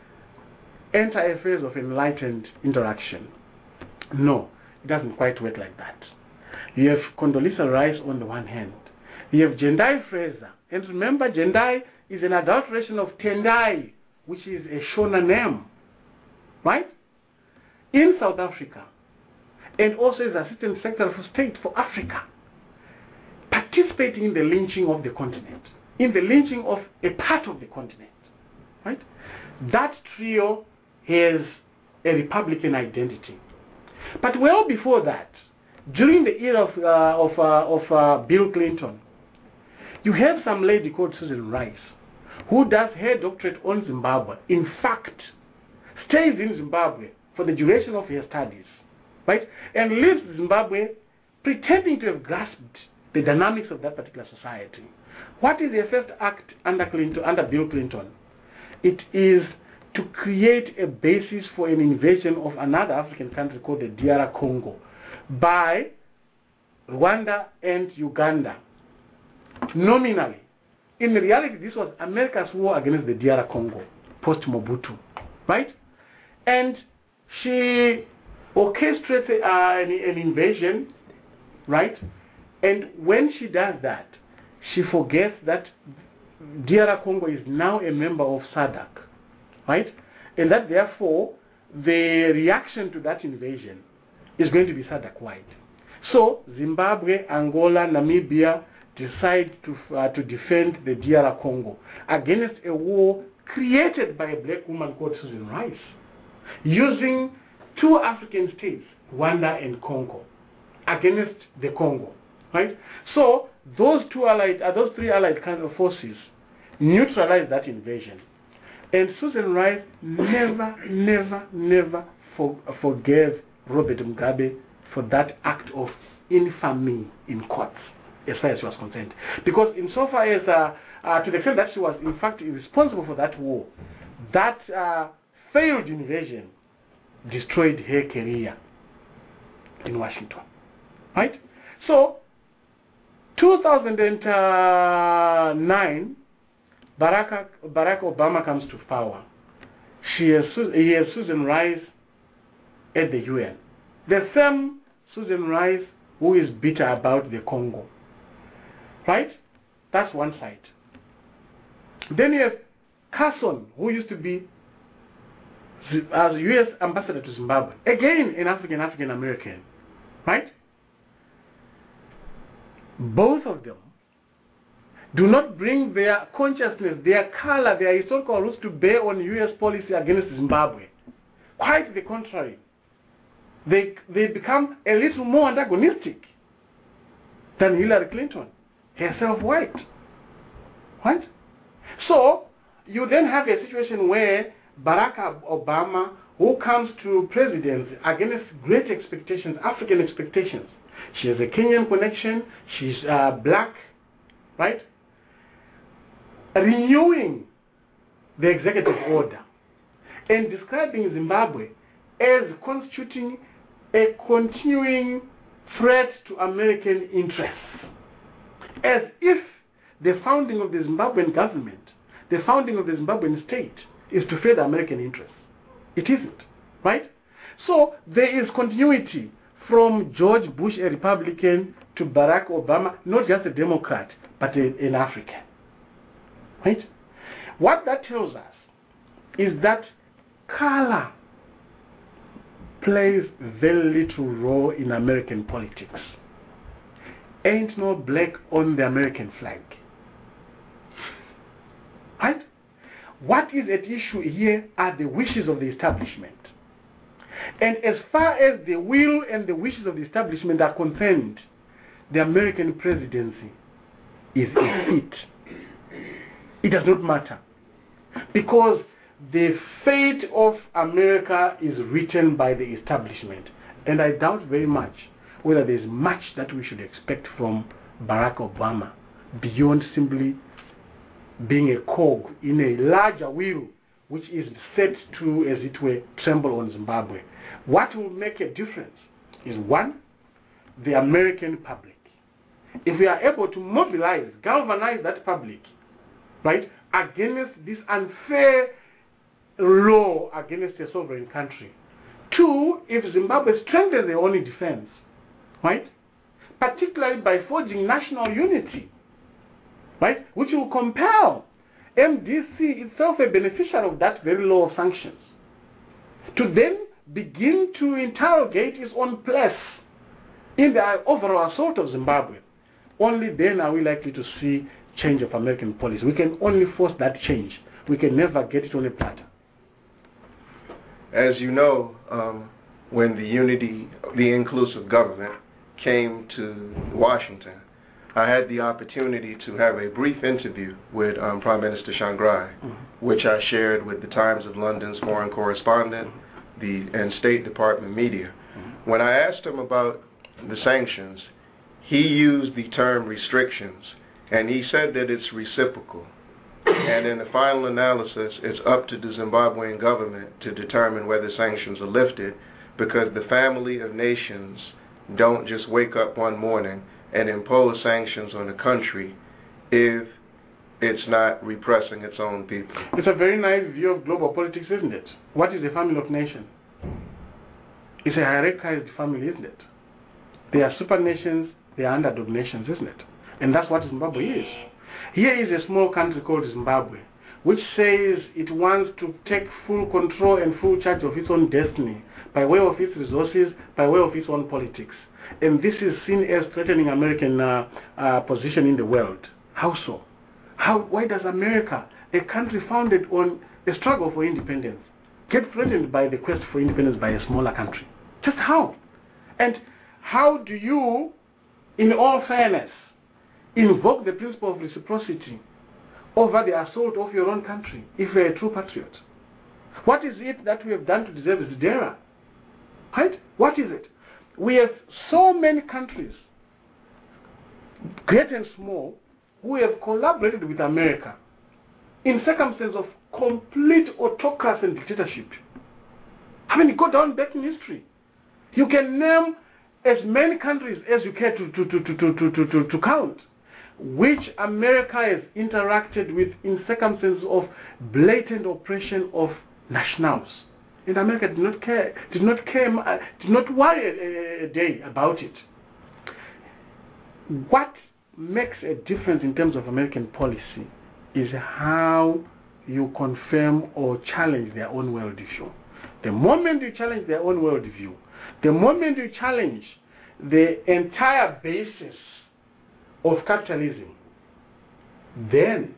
enter a phase of enlightened interaction. No, it doesn't quite work like that. You have Condoleezza Rice on the one hand. You have Jendai Fraser. And remember, Jendai is an adulteration of Tendai, which is a Shona name, right? In South Africa, and also as Assistant Secretary for State for Africa, participating in the lynching of the continent, in the lynching of a part of the continent, right? That trio has a Republican identity. But well before that, during the era of, uh, of, uh, of uh, Bill Clinton, you have some lady called Susan Rice, who does her doctorate on Zimbabwe, in fact, stays in Zimbabwe for the duration of her studies, right? And leaves Zimbabwe pretending to have grasped the dynamics of that particular society. What is the first act under Clinton, under Bill Clinton? It is to create a basis for an invasion of another African country called the D R Congo by Rwanda and Uganda. Nominally. In reality, this was America's war against the D R Congo, post-Mobutu, right? And she orchestrates uh, an, an invasion, right? And when she does that, she forgets that D R Congo is now a member of SADC, right? And that therefore, the reaction to that invasion is going to be SADC-wide. So, Zimbabwe, Angola, Namibia decide to, uh, to defend the D R Congo against a war created by a black woman called Susan Rice, using two African states, Rwanda and Congo, against the Congo, right? So those two allied, uh, those three allied kind of forces neutralized that invasion. And Susan Rice never, never, never for, forgave Robert Mugabe for that act of infamy in courts, as far as she was concerned. Because insofar as, uh, uh, to the extent that she was in fact responsible for that war, that uh, failed invasion destroyed her career in Washington, right? So, two thousand nine, Barack, Barack Obama comes to power. She has, he has Susan Rice at the U N. The same Susan Rice who is bitter about the Congo, right? That's one side. Then you have Carson, who used to be as U S ambassador to Zimbabwe, again an African African American, right? Both of them do not bring their consciousness, their color, their historical roots to bear on U S policy against Zimbabwe. Quite the contrary. They, they become a little more antagonistic than Hillary Clinton, herself white. Right? So, you then have a situation where Barack Obama who comes to presidency against great expectations, African expectations. She has a Kenyan connection, she's uh, black, right? Renewing the executive order and describing Zimbabwe as constituting a continuing threat to American interests. As if the founding of the Zimbabwean government, the founding of the Zimbabwean state, is to further American interests. It isn't, right? So there is continuity from George Bush, a Republican, to Barack Obama, not just a Democrat, but a, an African, right? What that tells us is that color plays very little role in American politics. Ain't no black on the American flag. Right? What is at issue here are the wishes of the establishment. And as far as the will and the wishes of the establishment are concerned, the American presidency is a feat. It does not matter. Because the fate of America is written by the establishment. And I doubt very much whether there is much that we should expect from Barack Obama beyond simply being a cog in a larger wheel which is set to, as it were, tremble on Zimbabwe. What will make a difference is, one, the American public. If we are able to mobilize, galvanize that public, right, against this unfair law against a sovereign country. Two, if Zimbabwe strengthens their own defense, right, particularly by forging national unity, right, which will compel M D C itself, a beneficiary of that very law of sanctions, to then begin to interrogate its own place in the overall assault of Zimbabwe. Only then are we likely to see change of American policy. We can only force that change. We can never get it on a platter. As you know, um, when the unity, the inclusive government came to Washington, I had the opportunity to have a brief interview with um, Prime Minister Shangrai, mm-hmm. which I shared with the Times of London's foreign correspondent, the and State Department media. Mm-hmm. When I asked him about the sanctions, he used the term restrictions, and he said that it's reciprocal. And in the final analysis, it's up to the Zimbabwean government to determine whether sanctions are lifted, because the family of nations don't just wake up one morning and impose sanctions on a country if it's not repressing its own people. It's a very nice view of global politics, isn't it? What is a family of nations? It's a hierarchized family, isn't it? They are super nations, they are underdog nations, isn't it? And that's what Zimbabwe is. Here is a small country called Zimbabwe, which says it wants to take full control and full charge of its own destiny by way of its resources, by way of its own politics. And this is seen as threatening American uh, uh, position in the world. How so? How? Why does America, a country founded on a struggle for independence, get threatened by the quest for independence by a smaller country? Just how? And how do you, in all fairness, invoke the principle of reciprocity over the assault of your own country if you're a true patriot? What is it that we have done to deserve this dare? Right? What is it? We have so many countries, great and small, who have collaborated with America in circumstances of complete autocracy and dictatorship. I mean, go down back in history. You can name as many countries as you care to, to, to, to, to, to, to, to count, which America has interacted with in circumstances of blatant oppression of nationals. And America did not care, did not care, uh, did not worry a, a, a day about it. What makes a difference in terms of American policy is how you confirm or challenge their own worldview. The moment you challenge their own worldview, the moment you challenge the entire basis of capitalism, then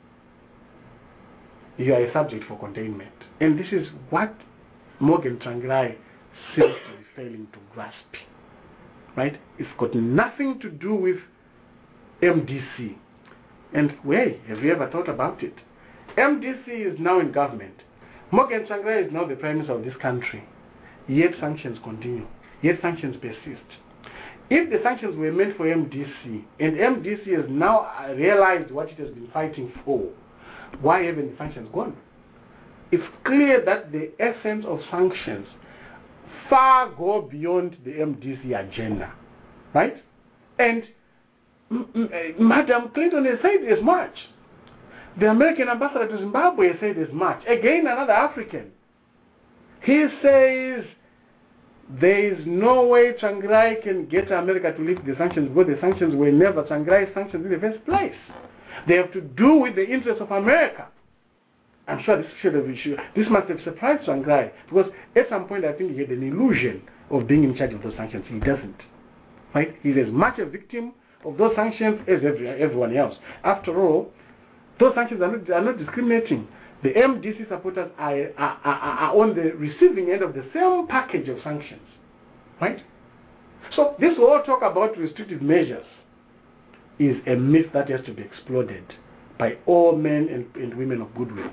you are a subject for containment. And this is what Morgan Tsvangirai seems to be failing to grasp. Right? It's got nothing to do with M D C. And wait, have you ever thought about it? M D C is now in government. Morgan Tsvangirai is now the Prime Minister of this country, yet sanctions continue, yet sanctions persist. If the sanctions were meant for M D C, and M D C has now realized what it has been fighting for, why haven't the sanctions gone? It's clear that the essence of sanctions far go beyond the M D C agenda, right? And Madam Clinton has said as much. The American ambassador to Zimbabwe has said as much. Again, another African. He says there is no way Tsvangirai can get America to lift the sanctions because the sanctions were never Tsvangirai's sanctions in the first place. They have to do with the interests of America. I'm sure this should have issue. This must have surprised Tsvangirai because at some point I think he had an illusion of being in charge of those sanctions. He doesn't. Right? He's as much a victim of those sanctions as every, everyone else. After all, those sanctions are not, are not discriminating. The M D C supporters are, are, are, are on the receiving end of the same package of sanctions. Right? So this whole talk about restrictive measures is a myth that has to be exploded by all men and, and women of goodwill.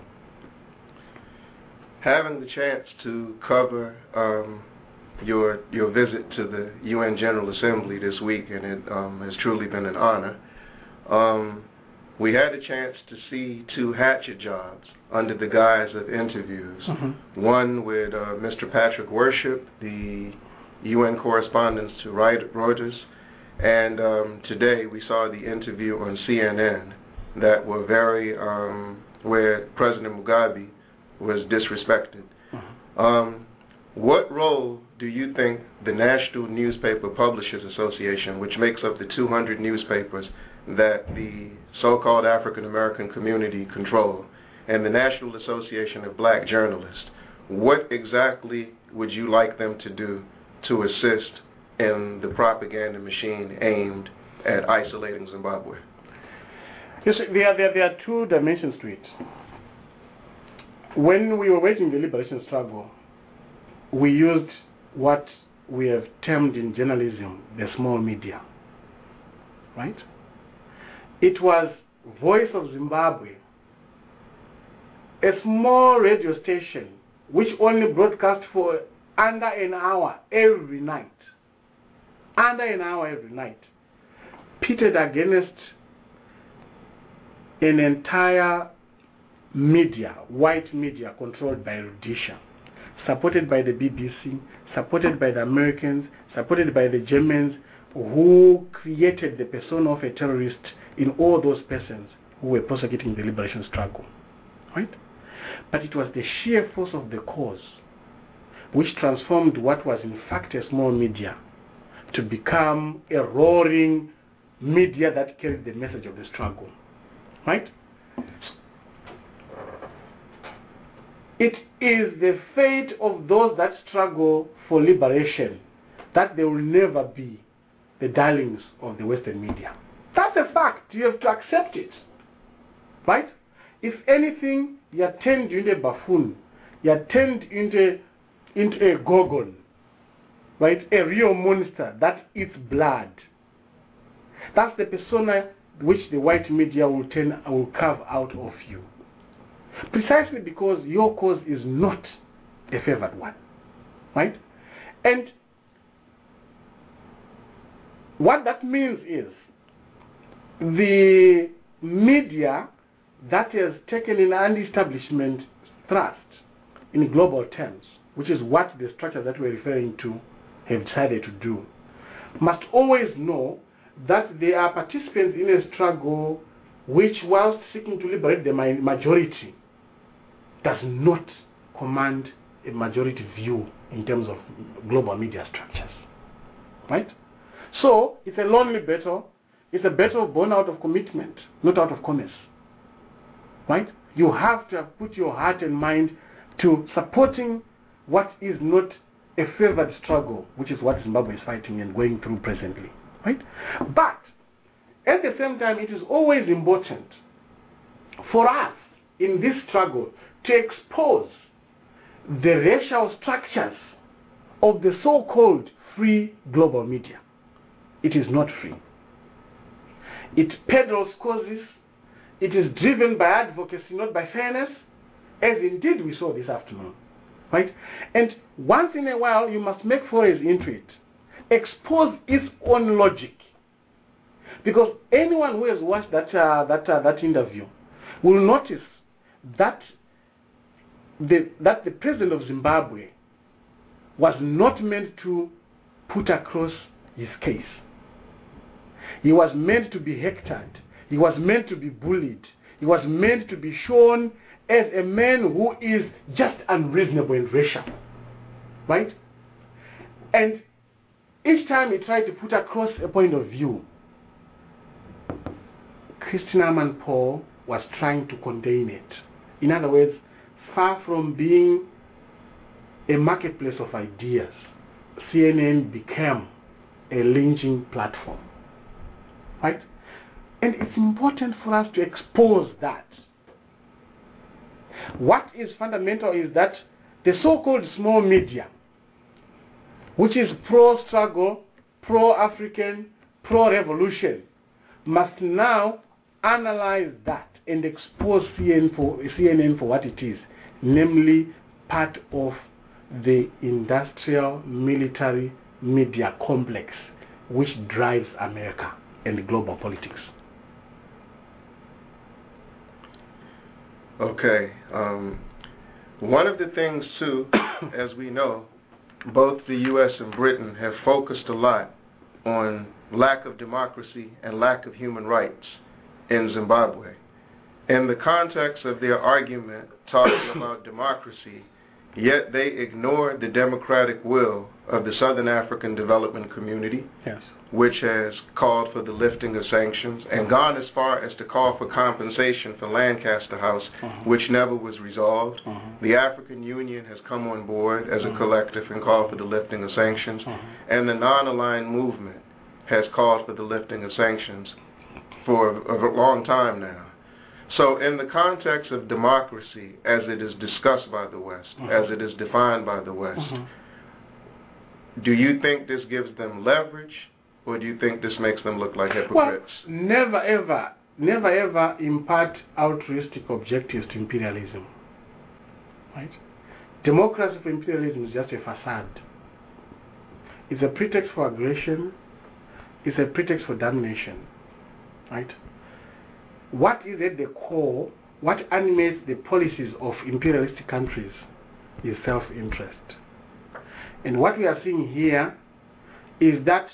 Having the chance to cover um, your your visit to the U N General Assembly this week, and it um, has truly been an honor. Um, we had a chance to see two hatchet jobs under the guise of interviews. Mm-hmm. One with uh, Mister Patrick Worship, the U N correspondent to Reuters, and um, today we saw the interview on C N N that were very, um, where President Mugabe was disrespected. Mm-hmm. Um, what role do you think the National Newspaper Publishers Association, which makes up the two hundred newspapers that the so-called African American community control, and the National Association of Black Journalists, what exactly would you like them to do to assist in the propaganda machine aimed at isolating Zimbabwe? Yes, there are, there, there are two dimensions to it. When we were waging the liberation struggle, we used what we have termed in journalism the small media, right? It was Voice of Zimbabwe, a small radio station which only broadcast for under an hour every night, under an hour every night, pitted against an entire media, white media controlled by Rhodesia, supported by the B B C, supported by the Americans, supported by the Germans, who created the persona of a terrorist in all those persons who were prosecuting the liberation struggle, right? But it was the sheer force of the cause which transformed what was in fact a small media to become a roaring media that carried the message of the struggle, right? It is the fate of those that struggle for liberation that they will never be the darlings of the Western media. That's a fact. You have to accept it. Right? If anything, you are turned into a buffoon. You are turned into, into a gorgon. Right? A real monster that eats blood. That's the persona which the white media will, turn, will carve out of you. Precisely because your cause is not a favored one. Right? And what that means is the media that has taken an anti-establishment thrust in global terms, which is what the structure that we're referring to have decided to do, must always know that they are participants in a struggle which, whilst seeking to liberate the majority, does not command a majority view in terms of global media structures. Right? So, it's a lonely battle. It's a battle born out of commitment, not out of commerce. Right? You have to have put your heart and mind to supporting what is not a favored struggle, which is what Zimbabwe is fighting and going through presently. Right? But, at the same time, it is always important for us in this struggle to expose the racial structures of the so-called free global media. It is not free. It peddles causes. It is driven by advocacy, not by fairness. as indeed we saw this afternoon, right? And once in a while, you must make forays into it, expose its own logic, because anyone who has watched that uh, that uh, that interview will notice that the that the president of Zimbabwe was not meant to put across his case. He was meant to be hectored. He was meant to be bullied. He was meant to be shown as a man who is just unreasonable and racial, right? And each time he tried to put across a point of view, Christine Amanpour was trying to contain it. In other words, far from being a marketplace of ideas, C N N became a lynching platform, right? And it's important for us to expose that. What is fundamental is that the so-called small media, which is pro-struggle, pro-African, pro-revolution, must now analyze that and expose C N N for, C N N for what it is, namely part of the industrial military media complex which drives America and global politics. Okay. Um, one of the things, too, as we know, both the U S and Britain have focused a lot on lack of democracy and lack of human rights in Zimbabwe. In the context of their argument talking about democracy, yet they ignore the democratic will of the Southern African Development Community, yes, which has called for the lifting of sanctions and gone as far as to call for compensation for Lancaster House, uh-huh. which never was resolved. Uh-huh. The African Union has come on board as uh-huh. a collective and called for the lifting of sanctions, uh-huh. and the non-aligned movement has called for the lifting of sanctions for a, a long time now. So in the context of democracy, as it is discussed by the West, uh-huh. as it is defined by the West, uh-huh. do you think this gives them leverage, or do you think this makes them look like hypocrites? Well, never ever, never ever impart altruistic objectives to imperialism. Right? Democracy for imperialism is just a facade. It's a pretext for aggression. It's a pretext for damnation. Right? What is at the core, what animates the policies of imperialistic countries is self-interest. And what we are seeing here is that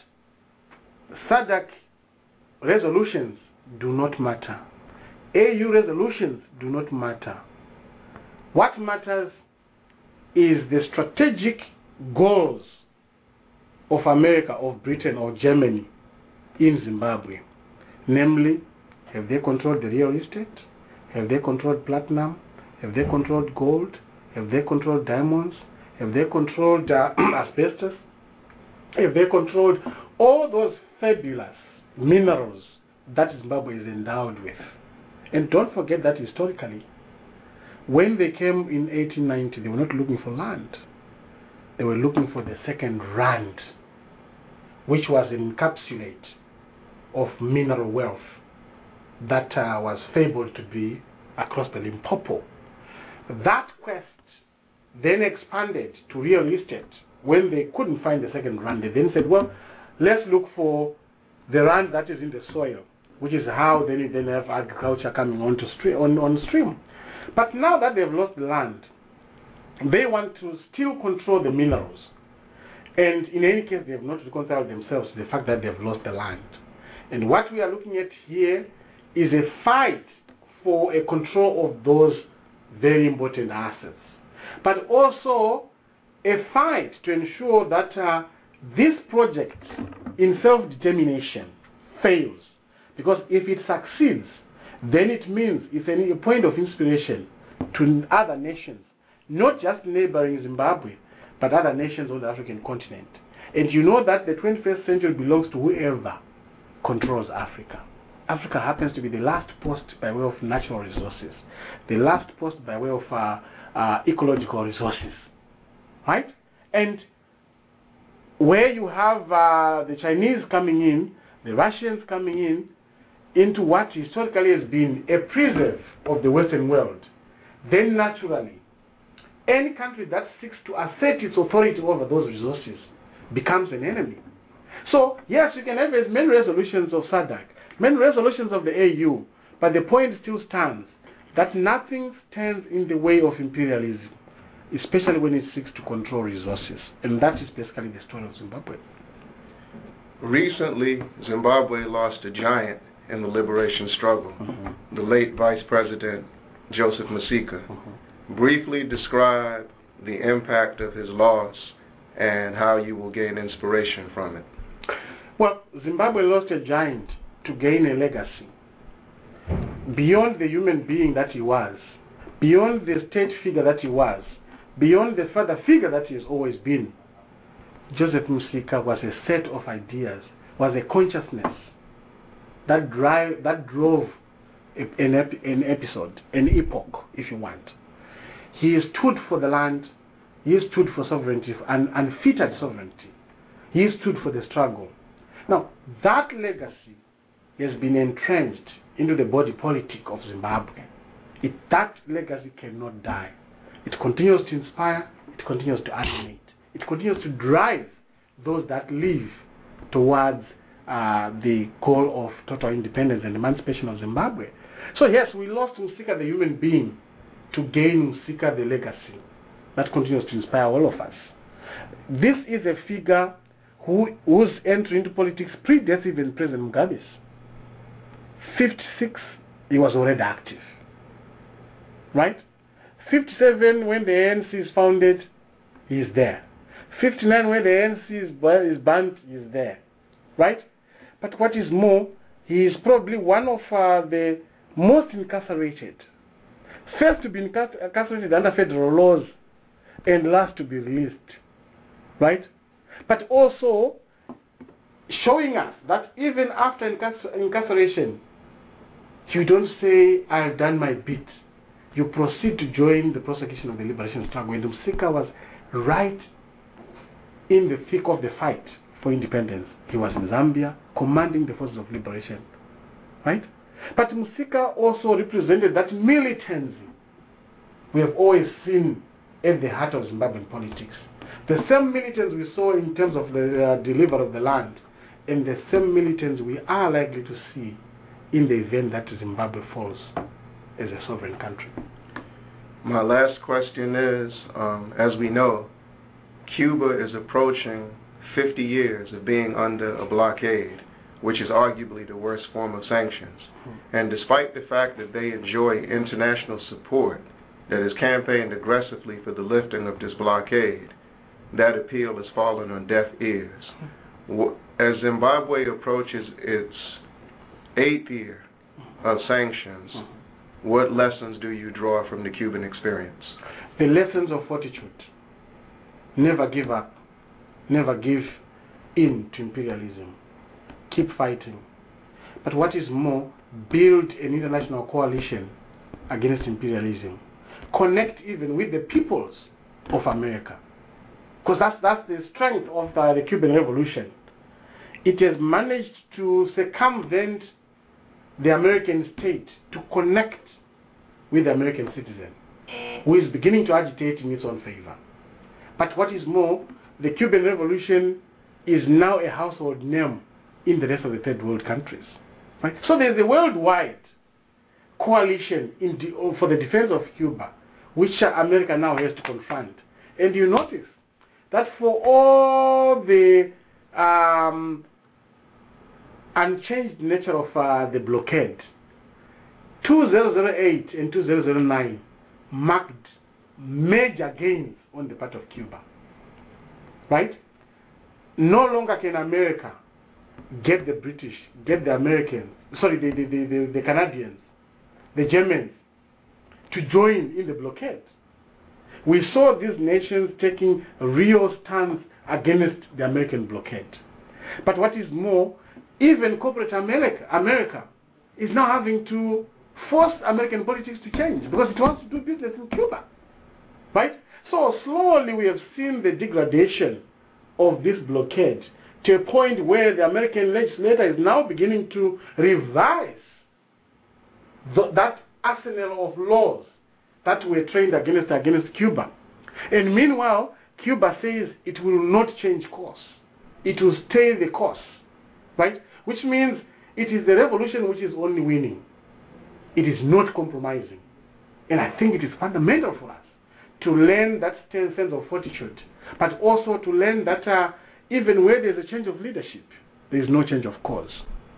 SADC resolutions do not matter. A U resolutions do not matter. What matters is the strategic goals of America, of Britain, or Germany in Zimbabwe. Namely, have they controlled the real estate? Have they controlled platinum? Have they controlled gold? Have they controlled diamonds? Have they controlled uh, asbestos? Have they controlled all those fabulous minerals that Zimbabwe is endowed with? And don't forget that historically, when they came in eighteen ninety, they were not looking for land. They were looking for the second rand, which was an encapsulate of mineral wealth that uh, was fabled to be across the Limpopo. That quest then expanded to real estate. When they couldn't find the second rand, they then said, well, let's look for the rand that is in the soil, which is how they then have agriculture coming on, to stream, on, on stream. But now that they've lost the land, they want to still control the minerals. And in any case, they have not reconciled themselves to the fact that they've lost the land. And what we are looking at here is a fight for a control of those very important assets, but also a fight to ensure that uh, this project in self-determination fails. Because if it succeeds, then it means it's a point of inspiration to other nations, not just neighboring Zimbabwe, but other nations on the African continent. And you know that the twenty-first century belongs to whoever controls Africa. Africa happens to be the last post by way of natural resources, the last post by way of uh, uh, ecological resources, right? And where you have uh, the Chinese coming in, the Russians coming in, into what historically has been a preserve of the Western world, then naturally, any country that seeks to assert its authority over those resources becomes an enemy. So, yes, you can have as many resolutions of SADC, many resolutions of the A U, but the point still stands that nothing stands in the way of imperialism, especially when it seeks to control resources. And that is basically the story of Zimbabwe. Recently, Zimbabwe lost a giant in the liberation struggle, mm-hmm. the late Vice President Joseph Musika. Mm-hmm. Briefly describe the impact of his loss and how you will gain inspiration from it. Well, Zimbabwe lost a giant to gain a legacy. Beyond the human being that he was, beyond the state figure that he was, beyond the father figure that he has always been, Joseph Musika was a set of ideas, was a consciousness that drive that drove an, epi an episode, an epoch, if you want. He stood for the land, he stood for sovereignty, and unfettered sovereignty. He stood for the struggle. Now, that legacy has been entrenched into the body politic of Zimbabwe. It, that legacy cannot die. It continues to inspire, it continues to animate, it continues to drive those that live towards uh, the goal of total independence and emancipation of Zimbabwe. So yes, we lost Musika the human being to gain Musika the legacy that continues to inspire all of us. This is a figure who, whose entry into politics predates even President Mugabe's. fifty-six, he was already active. Right? fifty-seven, when the A N C is founded, he is there. fifty-nine, when the A N C is, is banned, he is there. Right? But what is more, he is probably one of uh, the most incarcerated. First to be incarcerated under federal laws, and last to be released. Right? But also showing us that even after incarcer incarceration, you don't say, I have done my bit. You proceed to join the prosecution of the liberation struggle. And Musika was right in the thick of the fight for independence. He was in Zambia, commanding the forces of liberation. Right? But Musika also represented that militancy we have always seen at the heart of Zimbabwean politics. The same militants we saw in terms of the uh, delivery of the land, and the same militants we are likely to see in the event that Zimbabwe falls as a sovereign country. My last question is, um, as we know, Cuba is approaching fifty years of being under a blockade, which is arguably the worst form of sanctions. Mm-hmm. And despite the fact that they enjoy international support that has campaigned aggressively for the lifting of this blockade, that appeal has fallen on deaf ears. As Zimbabwe approaches its eighth year of sanctions, what lessons do you draw from the Cuban experience? The lessons of fortitude. Never give up. Never give in to imperialism. Keep fighting. But what is more, build an international coalition against imperialism. Connect even with the peoples of America. Because that's, that's the strength of the, the Cuban Revolution. It has managed to circumvent the American state to connect with the American citizen, who is beginning to agitate in its own favor. But what is more, the Cuban Revolution is now a household name in the rest of the third world countries. Right? So there's a worldwide coalition in the, for the defense of Cuba, which America now has to confront. And you notice that for all the um, unchanged nature of uh, the blockade, two thousand eight and two thousand nine marked major gains on the part of Cuba. Right? No longer can America get the British, get the Americans, sorry, the, the, the, the, the Canadians, the Germans, to join in the blockade. We saw these nations taking a real stance against the American blockade. But what is more, even corporate America, America is now having to force American politics to change because it wants to do business in Cuba. Right? So slowly we have seen the degradation of this blockade to a point where the American legislature is now beginning to revise the, that arsenal of laws that were trained against against Cuba. And meanwhile, Cuba says it will not change course. It will stay the course, right? Which means it is the revolution which is only winning. It is not compromising. And I think it is fundamental for us to learn that sense of fortitude, but also to learn that uh, even where there's a change of leadership, there is no change of course.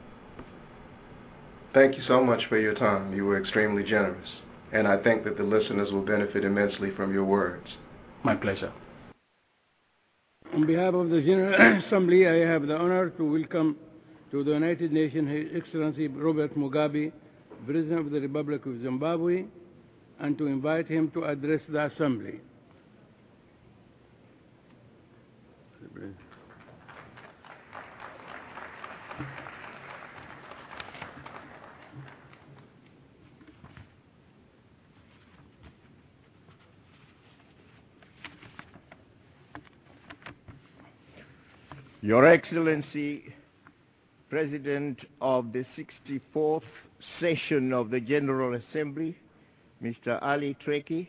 Thank you so much for your time. You were extremely generous. And I think that the listeners will benefit immensely from your words. My pleasure. On behalf of the General Assembly, I have the honor to welcome to the United Nations His Excellency Robert Mugabe, President of the Republic of Zimbabwe, and to invite him to address the Assembly. Your Excellency, President of the sixty-fourth session of the General Assembly, Mister Ali Trekkie,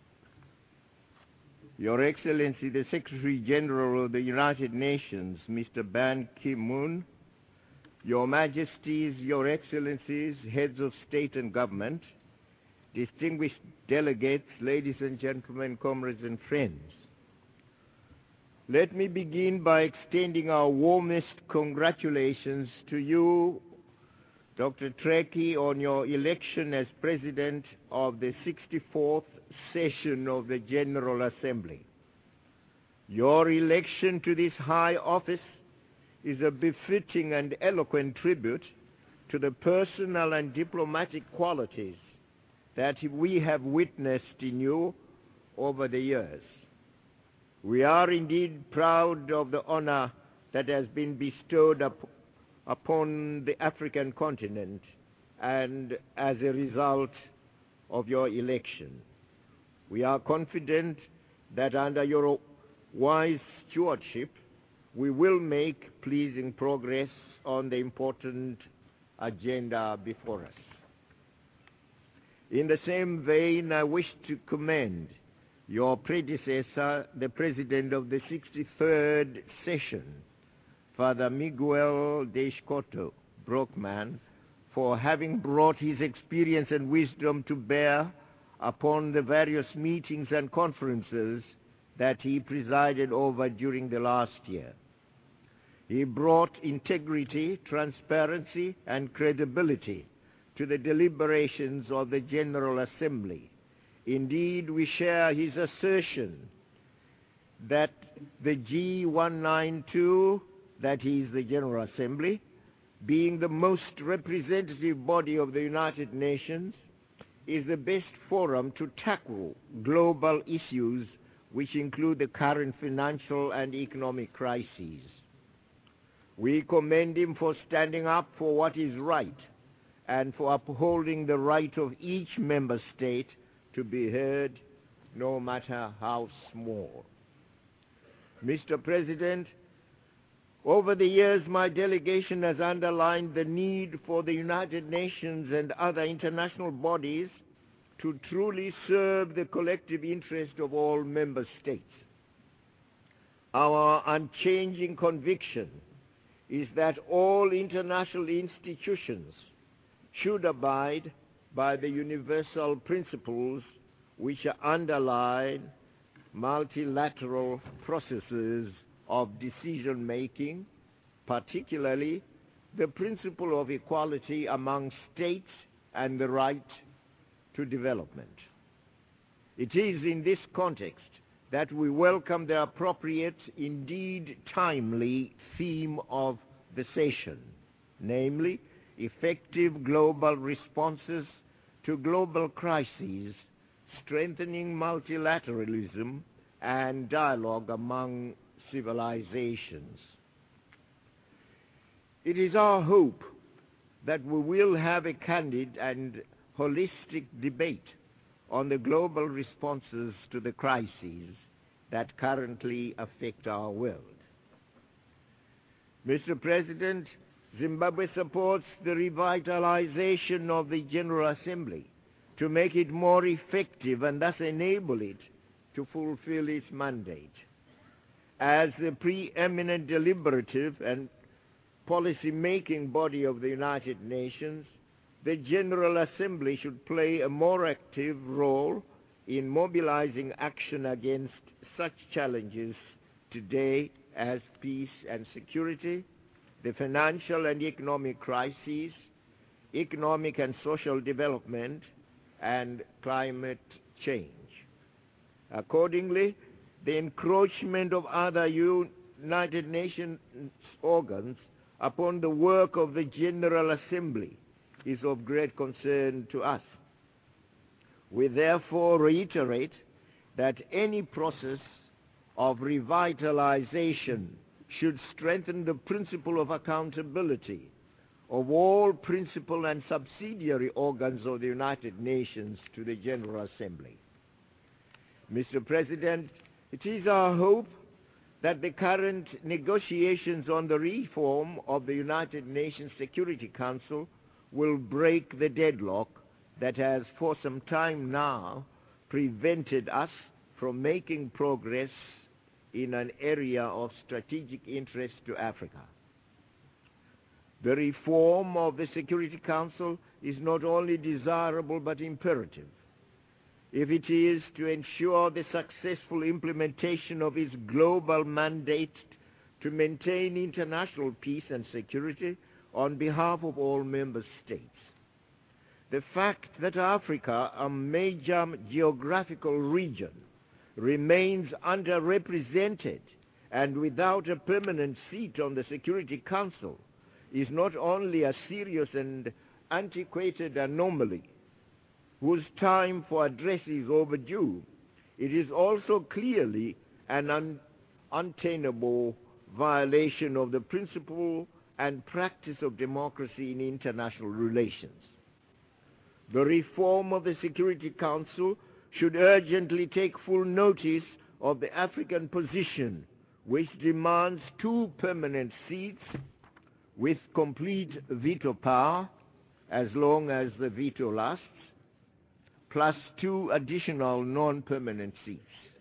Your Excellency, the Secretary General of the United Nations, Mister Ban Ki-moon, Your Majesties, Your Excellencies, Heads of State and Government, distinguished delegates, ladies and gentlemen, comrades and friends. Let me begin by extending our warmest congratulations to you, Doctor Trekkie, on your election as President of the sixty-fourth session of the General Assembly. Your election to this high office is a befitting and eloquent tribute to the personal and diplomatic qualities that we have witnessed in you over the years. We are indeed proud of the honor that has been bestowed up, upon the African continent and as a result of your election. We are confident that under your wise stewardship, we will make pleasing progress on the important agenda before us. In the same vein, I wish to commend your predecessor, the President of the sixty-third session, Father Miguel Deixoto Brockman, for having brought his experience and wisdom to bear upon the various meetings and conferences that he presided over during the last year. He brought integrity, transparency, and credibility to the deliberations of the General Assembly. Indeed, we share his assertion that the G one ninety-two, that is the General Assembly, being the most representative body of the United Nations, is the best forum to tackle global issues which include the current financial and economic crises. We commend him for standing up for what is right and for upholding the right of each member state to be heard, no matter how small. Mister President, over the years, my delegation has underlined the need for the United Nations and other international bodies to truly serve the collective interest of all member states. Our unchanging conviction is that all international institutions should abide by the universal principles which underlie multilateral processes of decision-making, particularly the principle of equality among states and the right to development. It is in this context that we welcome the appropriate, indeed timely, theme of the session, namely, effective global responses to global crises, strengthening multilateralism and dialogue among civilizations. It is our hope that we will have a candid and holistic debate on the global responses to the crises that currently affect our world. Mister President, Zimbabwe supports the revitalization of the General Assembly to make it more effective and thus enable it to fulfill its mandate. As the preeminent deliberative and policy-making body of the United Nations, the General Assembly should play a more active role in mobilizing action against such challenges today as peace and security, the financial and economic crises, economic and social development, and climate change. Accordingly, the encroachment of other United Nations organs upon the work of the General Assembly is of great concern to us. We therefore reiterate that any process of revitalization should strengthen the principle of accountability of all principal and subsidiary organs of the United Nations to the General Assembly. Mister President, it is our hope that the current negotiations on the reform of the United Nations Security Council will break the deadlock that has for some time now prevented us from making progress in an area of strategic interest to Africa. The reform of the Security Council is not only desirable but imperative if it is to ensure the successful implementation of its global mandate to maintain international peace and security on behalf of all member states. The fact that Africa, a major geographical region, remains underrepresented and without a permanent seat on the Security Council is not only a serious and antiquated anomaly whose time for address is overdue, it is also clearly an un untenable violation of the principle and practice of democracy in international relations. The reform of the Security Council should urgently take full notice of the African position, which demands two permanent seats with complete veto power, as long as the veto lasts, plus two additional non-permanent seats.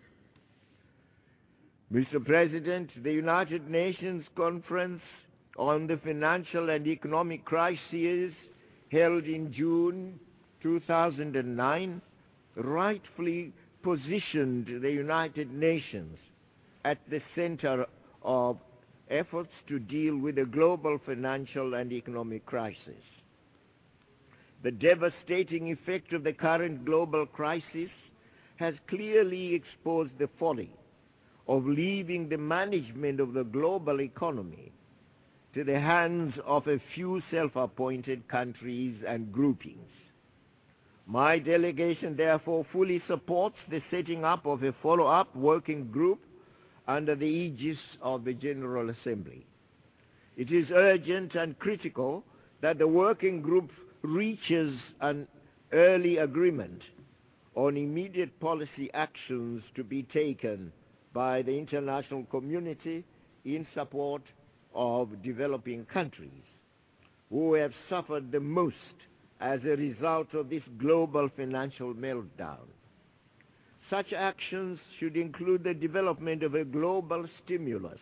Mister President, the United Nations Conference on the Financial and Economic Crises held in June two thousand nine rightfully positioned the United Nations at the center of efforts to deal with the global financial and economic crisis. The devastating effect of the current global crisis has clearly exposed the folly of leaving the management of the global economy to the hands of a few self-appointed countries and groupings. My delegation therefore fully supports the setting up of a follow-up working group under the aegis of the General Assembly. It is urgent and critical that the working group reaches an early agreement on immediate policy actions to be taken by the international community in support of developing countries who have suffered the most as a result of this global financial meltdown. Such actions should include the development of a global stimulus,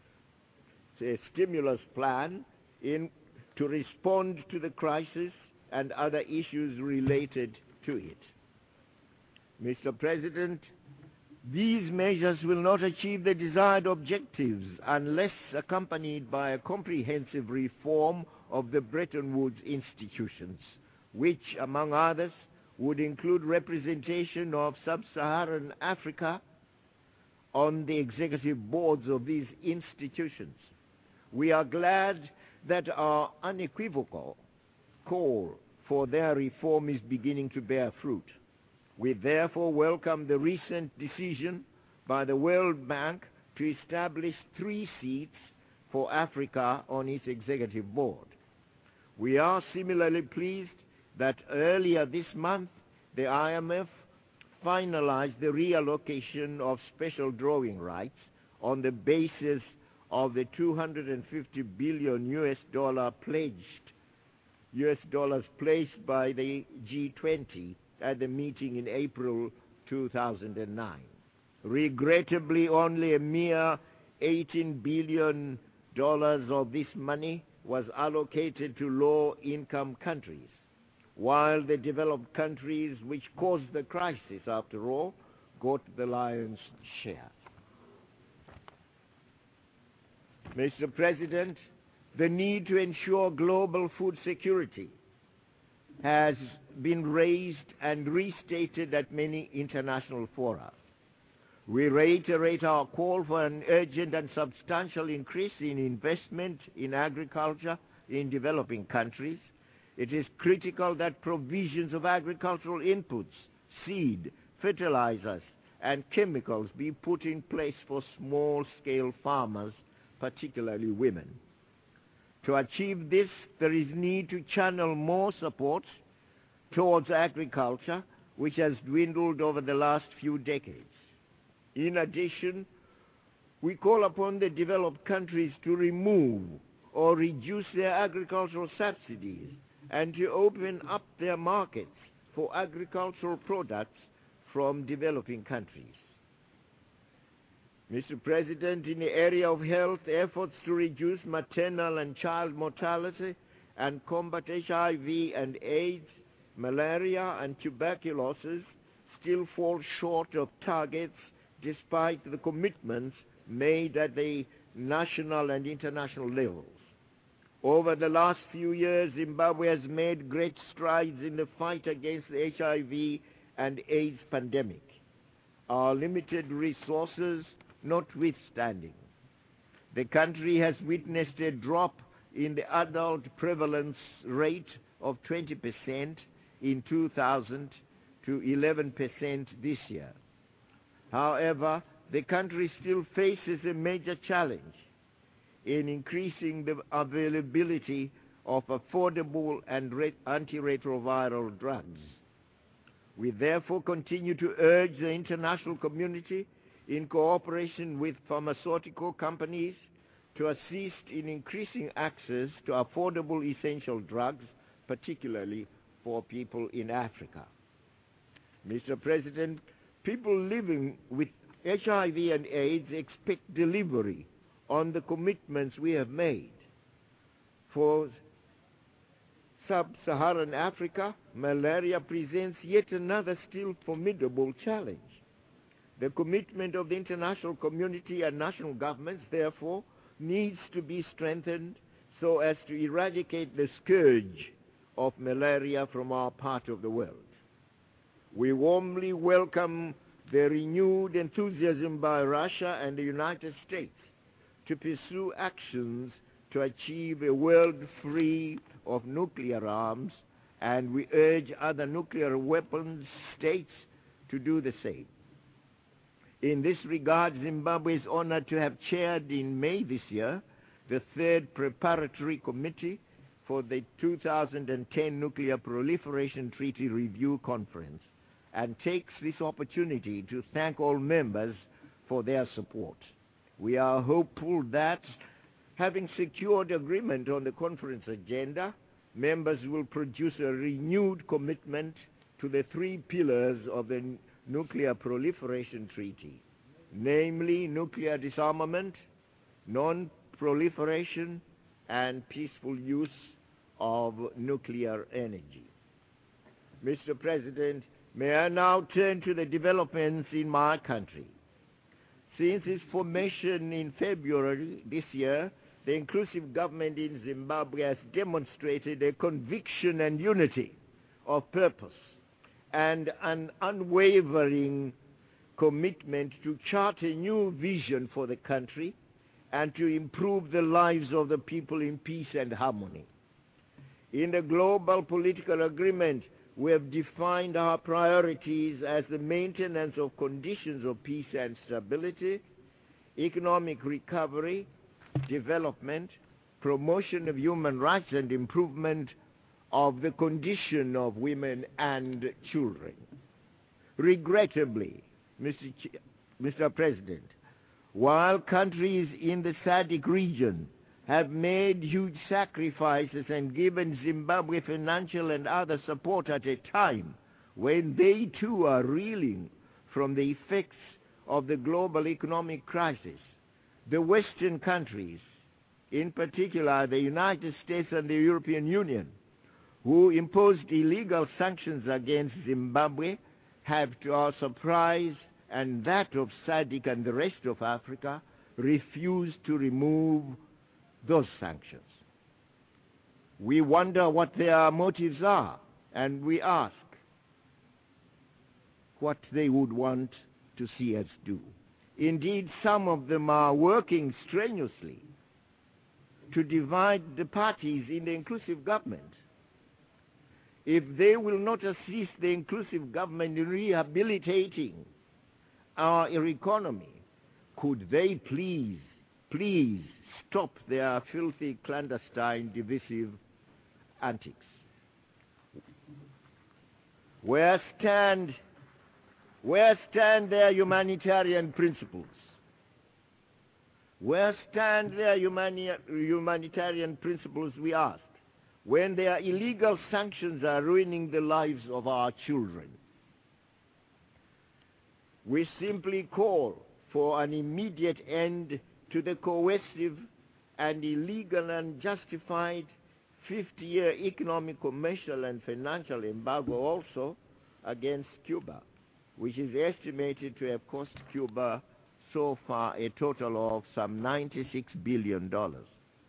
a stimulus plan in, to respond to the crisis and other issues related to it. Mister President, these measures will not achieve the desired objectives unless accompanied by a comprehensive reform of the Bretton Woods institutions, which, among others, would include representation of sub-Saharan Africa on the executive boards of these institutions. We are glad that our unequivocal call for their reform is beginning to bear fruit. We therefore welcome the recent decision by the World Bank to establish three seats for Africa on its executive board. We are similarly pleased that earlier this month the I M F finalized the reallocation of special drawing rights on the basis of the two hundred fifty billion U S dollar pledged U S dollars placed by the G twenty at the meeting in April two thousand nine. Regrettably, only a mere eighteen billion dollars of this money was allocated to low-income countries, while the developed countries, which caused the crisis after all, got the lion's share. Mister President, the need to ensure global food security has been raised and restated at many international fora. We reiterate our call for an urgent and substantial increase in investment in agriculture in developing countries. It is critical that provisions of agricultural inputs, seed, fertilizers, and chemicals be put in place for small-scale farmers, particularly women. To achieve this, there is need to channel more support towards agriculture, which has dwindled over the last few decades. In addition, we call upon the developed countries to remove or reduce their agricultural subsidies and to open up their markets for agricultural products from developing countries. Mister President, in the area of health, efforts to reduce maternal and child mortality and combat H I V and AIDS, malaria and tuberculosis still fall short of targets despite the commitments made at the national and international levels. Over the last few years, Zimbabwe has made great strides in the fight against the H I V and AIDS pandemic. Our limited resources notwithstanding, the country has witnessed a drop in the adult prevalence rate of twenty percent in two thousand to eleven percent this year. However, the country still faces a major challenge in increasing the availability of affordable and antiretroviral drugs. We therefore continue to urge the international community, in cooperation with pharmaceutical companies, to assist in increasing access to affordable essential drugs, particularly for people in Africa. Mister President, people living with H I V and AIDS expect delivery on the commitments we have made. For sub-Saharan Africa, malaria presents yet another still formidable challenge. The commitment of the international community and national governments, therefore, needs to be strengthened so as to eradicate the scourge of malaria from our part of the world. We warmly welcome the renewed enthusiasm by Russia and the United States to pursue actions to achieve a world free of nuclear arms, and we urge other nuclear weapons states to do the same. In this regard, Zimbabwe is honored to have chaired in May this year the third preparatory committee for the two thousand ten Nuclear Proliferation Treaty Review Conference, and takes this opportunity to thank all members for their support. We are hopeful that, having secured agreement on the conference agenda, members will produce a renewed commitment to the three pillars of the Nuclear Proliferation Treaty, namely nuclear disarmament, non-proliferation, and peaceful use of nuclear energy. Mister President, may I now turn to the developments in my country. Since its formation in February this year, the inclusive government in Zimbabwe has demonstrated a conviction and unity of purpose and an unwavering commitment to chart a new vision for the country and to improve the lives of the people in peace and harmony. In the global political agreement, we have defined our priorities as the maintenance of conditions of peace and stability, economic recovery, development, promotion of human rights, and improvement of the condition of women and children. Regrettably, Mister Ch- Mister President, while countries in the S A D C region have made huge sacrifices and given Zimbabwe financial and other support at a time when they too are reeling from the effects of the global economic crisis, the Western countries, in particular the United States and the European Union, who imposed illegal sanctions against Zimbabwe, have, to our surprise and that of SADC and the rest of Africa, refused to remove those sanctions. We wonder what their motives are, and we ask what they would want to see us do. Indeed, some of them are working strenuously to divide the parties in the inclusive government. If they will not assist the inclusive government in rehabilitating our economy, could they please, please stop their filthy, clandestine, divisive antics? Where stand, where stand their humanitarian principles? Where stand their humani humanitarian principles, we ask, when their illegal sanctions are ruining the lives of our children? We simply call for an immediate end to the coercive and illegal and justified fifty-year economic, commercial, and financial embargo also against Cuba, which is estimated to have cost Cuba so far a total of some ninety-six billion dollars.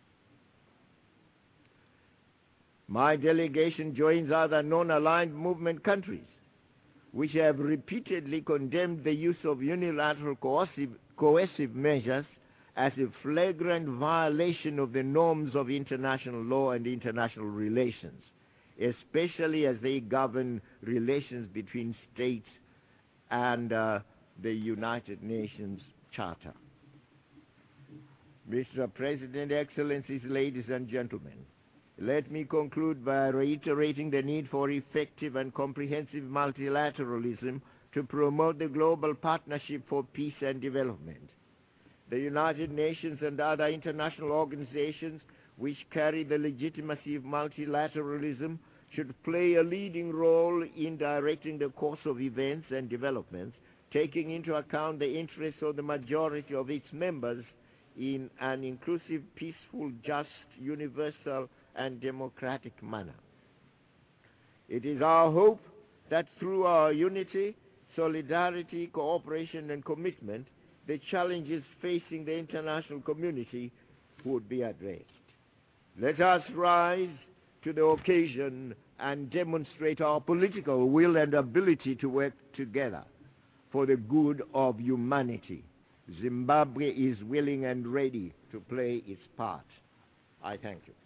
My delegation joins other non-aligned movement countries which have repeatedly condemned the use of unilateral coercive, coercive measures as a flagrant violation of the norms of international law and international relations, especially as they govern relations between states and uh, the United Nations Charter. Mister President, Excellencies, ladies and gentlemen, let me conclude by reiterating the need for effective and comprehensive multilateralism to promote the global partnership for peace and development. The United Nations and other international organizations which carry the legitimacy of multilateralism should play a leading role in directing the course of events and developments, taking into account the interests of the majority of its members in an inclusive, peaceful, just, universal, and democratic manner. It is our hope that through our unity, solidarity, cooperation, and commitment, the challenges facing the international community would be addressed. Let us rise to the occasion and demonstrate our political will and ability to work together for the good of humanity. Zimbabwe is willing and ready to play its part. I thank you.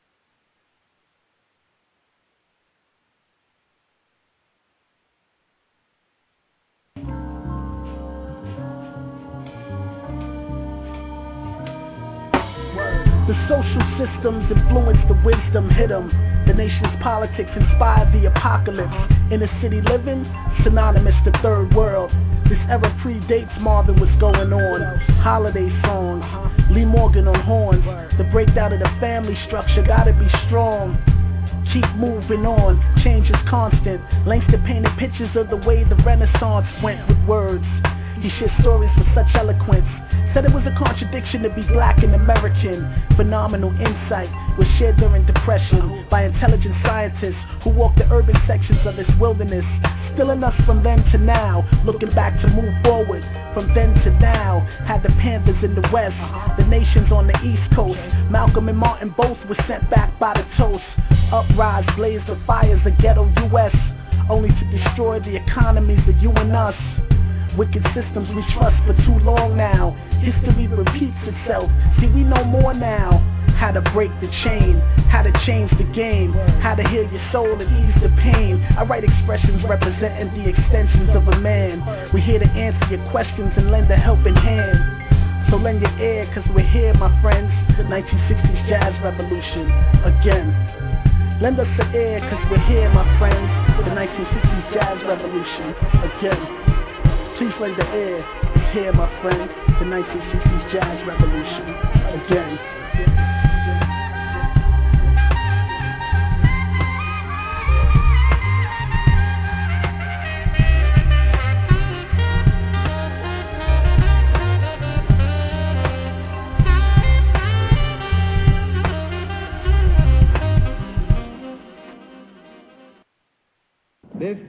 The social systems influence the wisdom, hit 'em. The nation's politics inspired the apocalypse. Inner city living, synonymous to third world. This era predates Marvin, what's going on. Holiday songs, Lee Morgan on horns. The breakdown of the family structure, gotta be strong. Keep moving on, change is constant. Langston painted pictures of the way the Renaissance went with words. He shared stories with such eloquence. Said it was a contradiction to be black and American. Phenomenal insight was shared during Depression by intelligent scientists who walked the urban sections of this wilderness. Still enough from then to now, looking back to move forward. From then to now, had the Panthers in the West, the nations on the East Coast. Malcolm and Martin both were sent back by the toast. Uprise, blaze of fires, the ghetto U S, only to destroy the economies of you and us. Wicked systems we trust for too long now. History repeats itself. See, we know more now. How to break the chain, how to change the game, how to heal your soul and ease the pain. I write expressions representing the extensions of a man. We're here to answer your questions and lend a helping hand. So lend your ear, cause we're here, my friends. The nineteen sixties jazz revolution, again. Lend us an ear, cause we're here, my friends. The nineteen sixties jazz revolution, again. Please lend the ear, it's here, my friend. The nineteen sixties jazz revolution, again.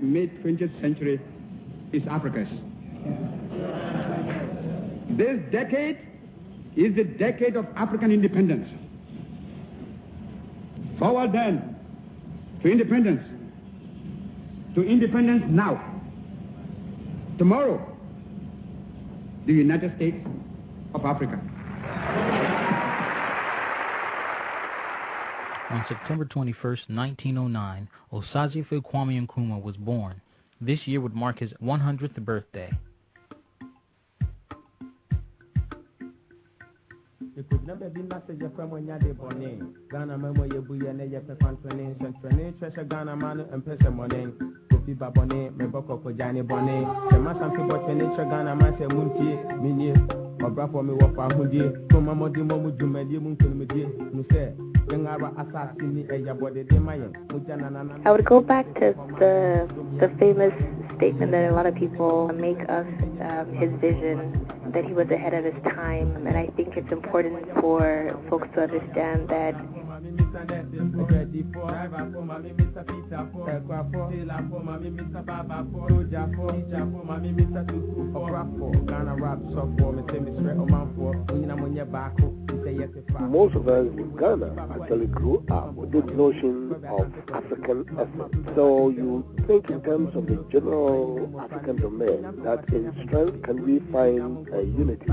mid-twentieth century is Africa's. This decade is the decade of African independence. Forward then to independence, to independence now. Tomorrow, the United States of Africa. On September twenty-first, nineteen oh nine, Osagyefo Kwame Nkrumah was born. This year would mark his one hundredth birthday. I would go back to the the famous statement that a lot of people make of um, his vision, that he was ahead of his time, and I think it's important for folks to understand that most of us in Ghana actually grew up with this notion of African effort. So you think in terms of the general African domain, that in strength can we find a unity?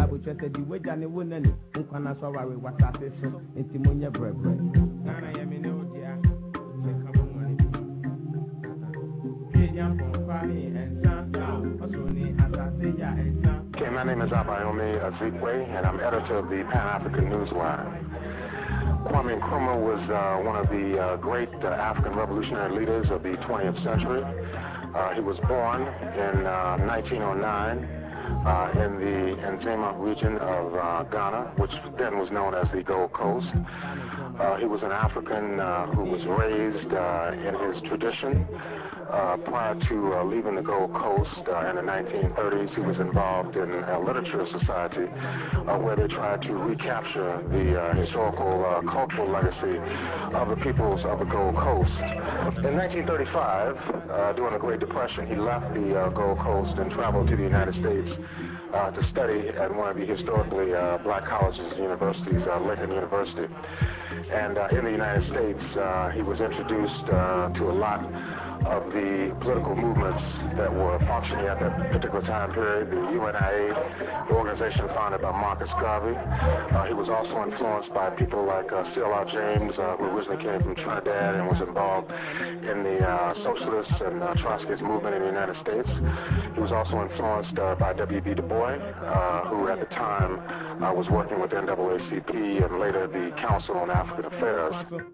Okay, my name is Abayomi Azikiwe, and I'm editor of the Pan-African Newswire. Kwame Nkrumah was uh, one of the uh, great uh, African revolutionary leaders of the twentieth century. Uh, he was born in uh, nineteen oh nine uh, in the Nzema region of uh, Ghana, which then was known as the Gold Coast. Uh, he was an African uh, who was raised uh, in his tradition. Uh, prior to uh, leaving the Gold Coast uh, in the nineteen thirties, he was involved in a literature society uh, where they tried to recapture the uh, historical uh, cultural legacy of the peoples of the Gold Coast. In nineteen thirty-five, uh, during the Great Depression, he left the uh, Gold Coast and traveled to the United States uh, to study at one of the historically uh, black colleges and universities, uh, Lincoln University. And uh, in the United States, uh, he was introduced uh, to a lot of the political movements that were functioning at that particular time period, the U N I A, the organization founded by Marcus Garvey. Uh, he was also influenced by people like uh, C L R James, uh, who originally came from Trinidad and was involved in the uh, socialist and uh, Trotskyist movement in the United States. He was also influenced uh, by W B Du Bois, uh, who at the time uh, was working with the N double A C P and later the Council on African Affairs.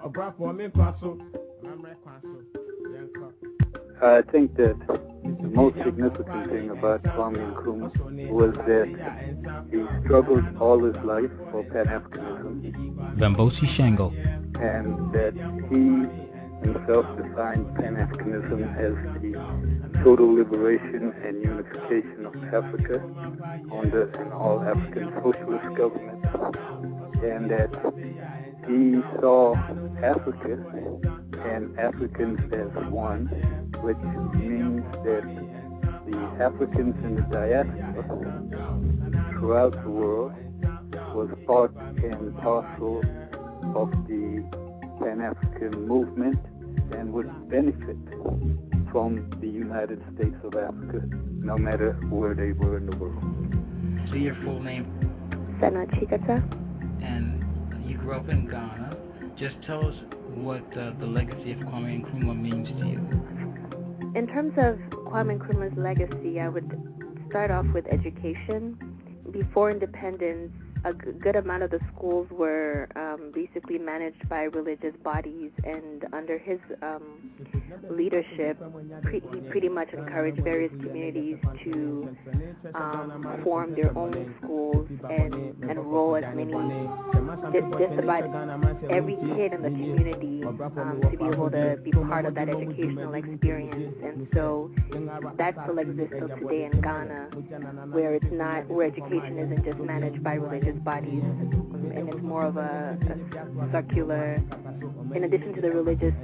I think that the most significant thing about Kwame Nkrumah was that he struggled all his life for Pan-Africanism. Vambosi Shango. And that he himself defined Pan-Africanism as the total liberation and unification of Africa under an all-African socialist government. And that he saw Africa and Africans as one, which means that the Africans in the diaspora throughout the world was part and parcel of the Pan-African movement and would benefit from the United States of Africa, no matter where they were in the world. So your full name? Sana Chikata. And you grew up in Ghana. Just tell us what uh, the legacy of Kwame Nkrumah means to you. In terms of Kwame Nkrumah's legacy, I would start off with education. Before independence, a g- good amount of the schools were um, basically managed by religious bodies, and under his um, leadership, pre- he pretty much encouraged various communities to um, form their own schools and enroll as many, just, just about every kid in the community um, to be able to be part of that educational experience. And so that still exists till today in Ghana, where it's not, where education isn't just managed by religious bodies, and it's more of a, a circular, in addition to the religious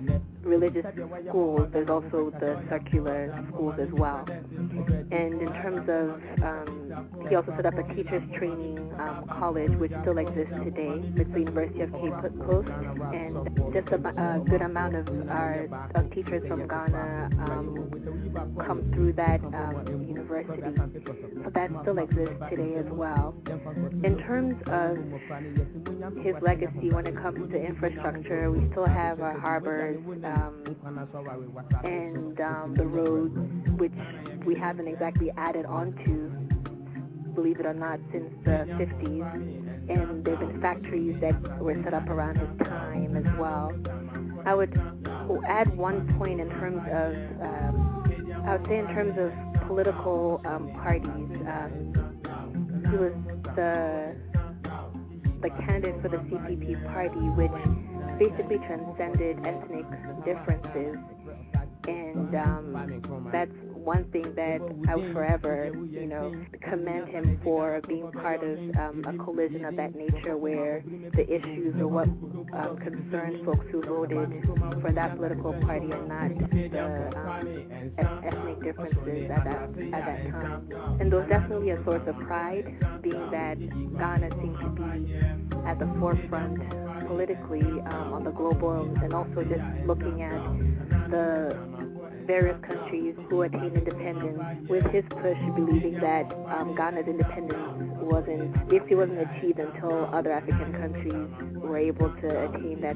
religious schools, there's also the secular schools as well. And in terms of, um, he also set up a teachers training um, college, which still exists today. It's the University of Cape Coast, and just a, a good amount of our of teachers from Ghana um, come through that um, university. So that still exists today as well. In terms of his legacy when it comes to infrastructure, we still have our harbors um, and um, the roads, which we haven't exactly added on to, believe it or not, since the fifties. And there have been factories that were set up around his time as well. I would add one point in terms of, um, I would say in terms of political um, parties. Um, he was the the candidate for the C P P party, which basically transcended ethnic differences, and um, that's one thing that I would forever, you know, commend him for, being part of um, a coalition of that nature where the issues or what um, concerned folks who voted for that political party and not the um, ethnic differences at that, at that time. And there was definitely a source of pride, being that Ghana seemed to be at the forefront politically um, on the global, and also just looking at the various countries who attained independence, with his push believing that um, Ghana's independence wasn't, basically wasn't achieved until other African countries were able to attain that.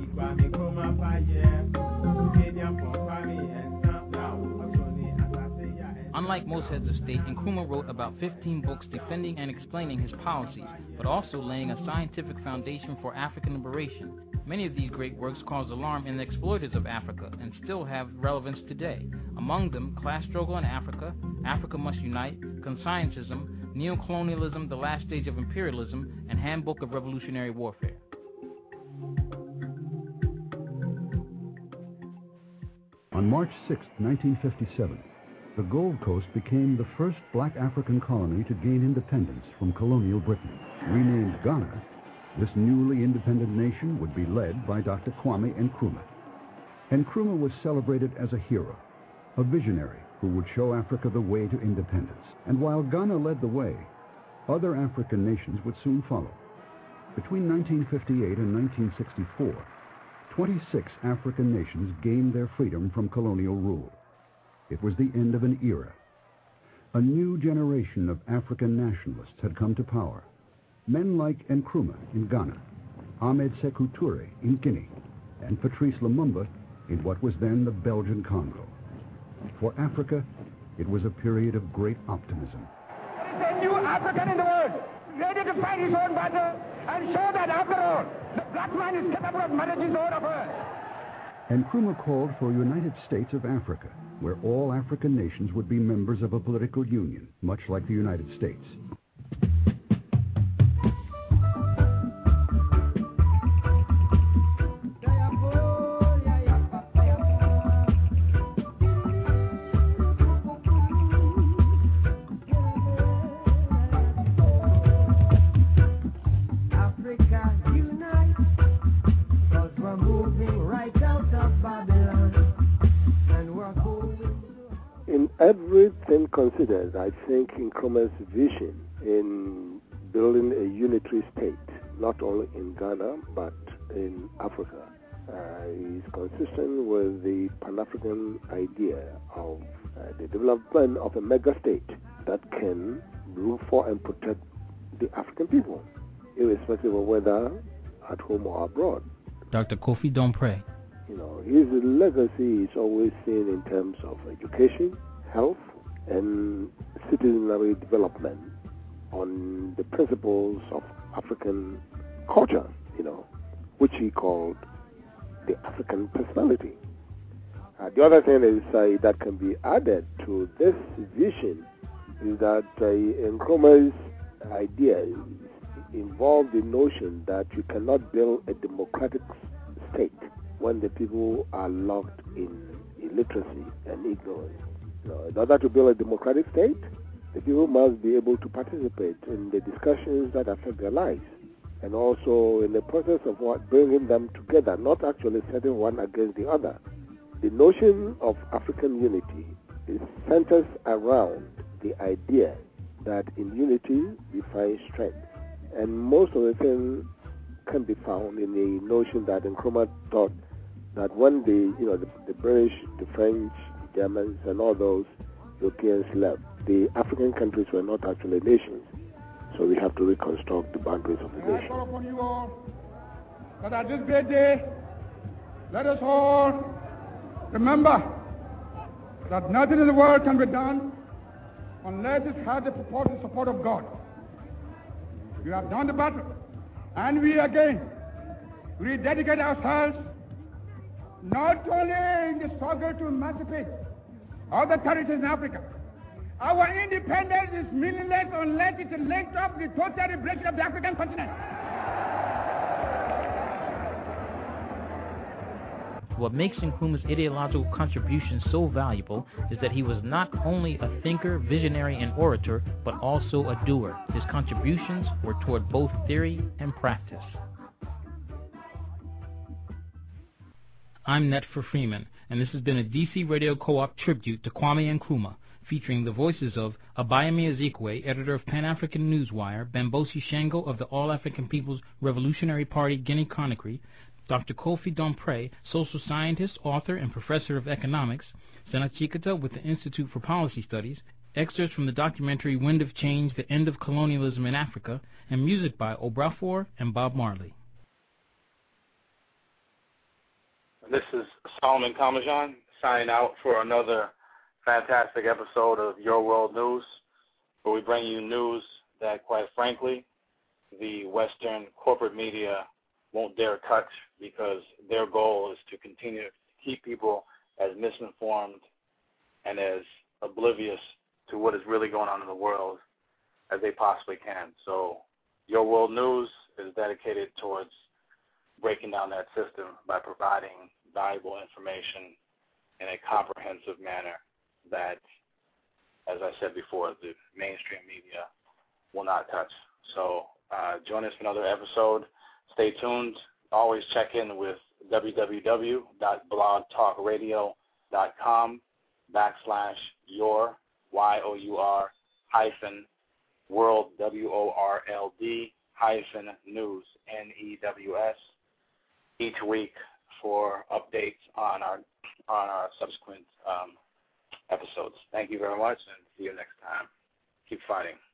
Unlike most heads of state, Nkrumah wrote about fifteen books defending and explaining his policies, but also laying a scientific foundation for African liberation. Many of these great works caused alarm in the exploiters of Africa and still have relevance today. Among them, Class Struggle in Africa, Africa Must Unite, Conscientism, Neocolonialism, The Last Stage of Imperialism, and Handbook of Revolutionary Warfare. On March sixth, nineteen fifty-seven, the Gold Coast became the first black African colony to gain independence from colonial Britain. Renamed Ghana, this newly independent nation would be led by Doctor Kwame Nkrumah. Nkrumah was celebrated as a hero, a visionary who would show Africa the way to independence. And while Ghana led the way, other African nations would soon follow. Between nineteen fifty-eight and nineteen sixty-four, twenty-six African nations gained their freedom from colonial rule. It was the end of an era. A new generation of African nationalists had come to power. Men like Nkrumah in Ghana, Ahmed Sekou Touré in Guinea, and Patrice Lumumba in what was then the Belgian Congo. For Africa, it was a period of great optimism. There is a new African in the world, ready to fight his own battle and show that after all, the black man is capable of managing his own affairs. Nkrumah called for a United States of Africa, where all African nations would be members of a political union, much like the United States. Everything considered, I think Nkrumah's vision in building a unitary state, not only in Ghana but in Africa, uh, is consistent with the Pan-African idea of uh, the development of a mega-state that can rule for and protect the African people, irrespective of whether at home or abroad. Doctor Kofi Dompré. You know, his legacy is always seen in terms of education, health, and citizenry development on the principles of African culture, you know, which he called the African personality. Uh, the other thing is uh, that can be added to this vision is that uh, Nkrumah's ideas involve the notion that you cannot build a democratic state when the people are locked in illiteracy and ignorance. In order to build a democratic state, the people must be able to participate in the discussions that affect their lives, and also in the process of what bringing them together, not actually setting one against the other. the notion of African unity is centers around the idea that in unity we find strength. And most of the things can be found in the notion that Nkrumah thought that when the, you know, the, the British, the French, the Germans, and all those Europeans left, the African countries were not actually nations. So we have to reconstruct the boundaries of the nation. I call upon you all that at this great day, let us all remember that nothing in the world can be done unless it has the purported support of God. We have done the battle, and we again rededicate ourselves not only in the struggle to emancipate other territories in Africa. Our independence is meaningless unless it is linked up with the total liberation of the African continent. What makes Nkrumah's ideological contribution so valuable is that he was not only a thinker, visionary, and orator, but also a doer. His contributions were toward both theory and practice. I'm Netfer Freeman, and this has been a D C Radio Co-op tribute to Kwame Nkrumah, featuring the voices of Abayemi Ezekwe, editor of Pan-African Newswire, Bambosi Shango of the All-African People's Revolutionary Party Guinea-Conakry, Doctor Kofi Dompré, social scientist, author, and professor of economics, Sana Chikata with the Institute for Policy Studies, excerpts from the documentary Wind of Change, The End of Colonialism in Africa, and music by Obrafour and Bob Marley. This is Solomon Kamajan signing out for another fantastic episode of Your World News, where we bring you news that, quite frankly, the Western corporate media won't dare touch, because their goal is to continue to keep people as misinformed and as oblivious to what is really going on in the world as they possibly can. So Your World News is dedicated towards breaking down that system by providing valuable information in a comprehensive manner that, as I said before, the mainstream media will not touch. So uh, join us for another episode. Stay tuned. Always check in with www.blogtalkradio.com backslash your, Y O U R, hyphen, world, W O R L D, hyphen, news, N E W S, each week for updates on our on our subsequent um, episodes. Thank you very much, and see you next time. Keep fighting.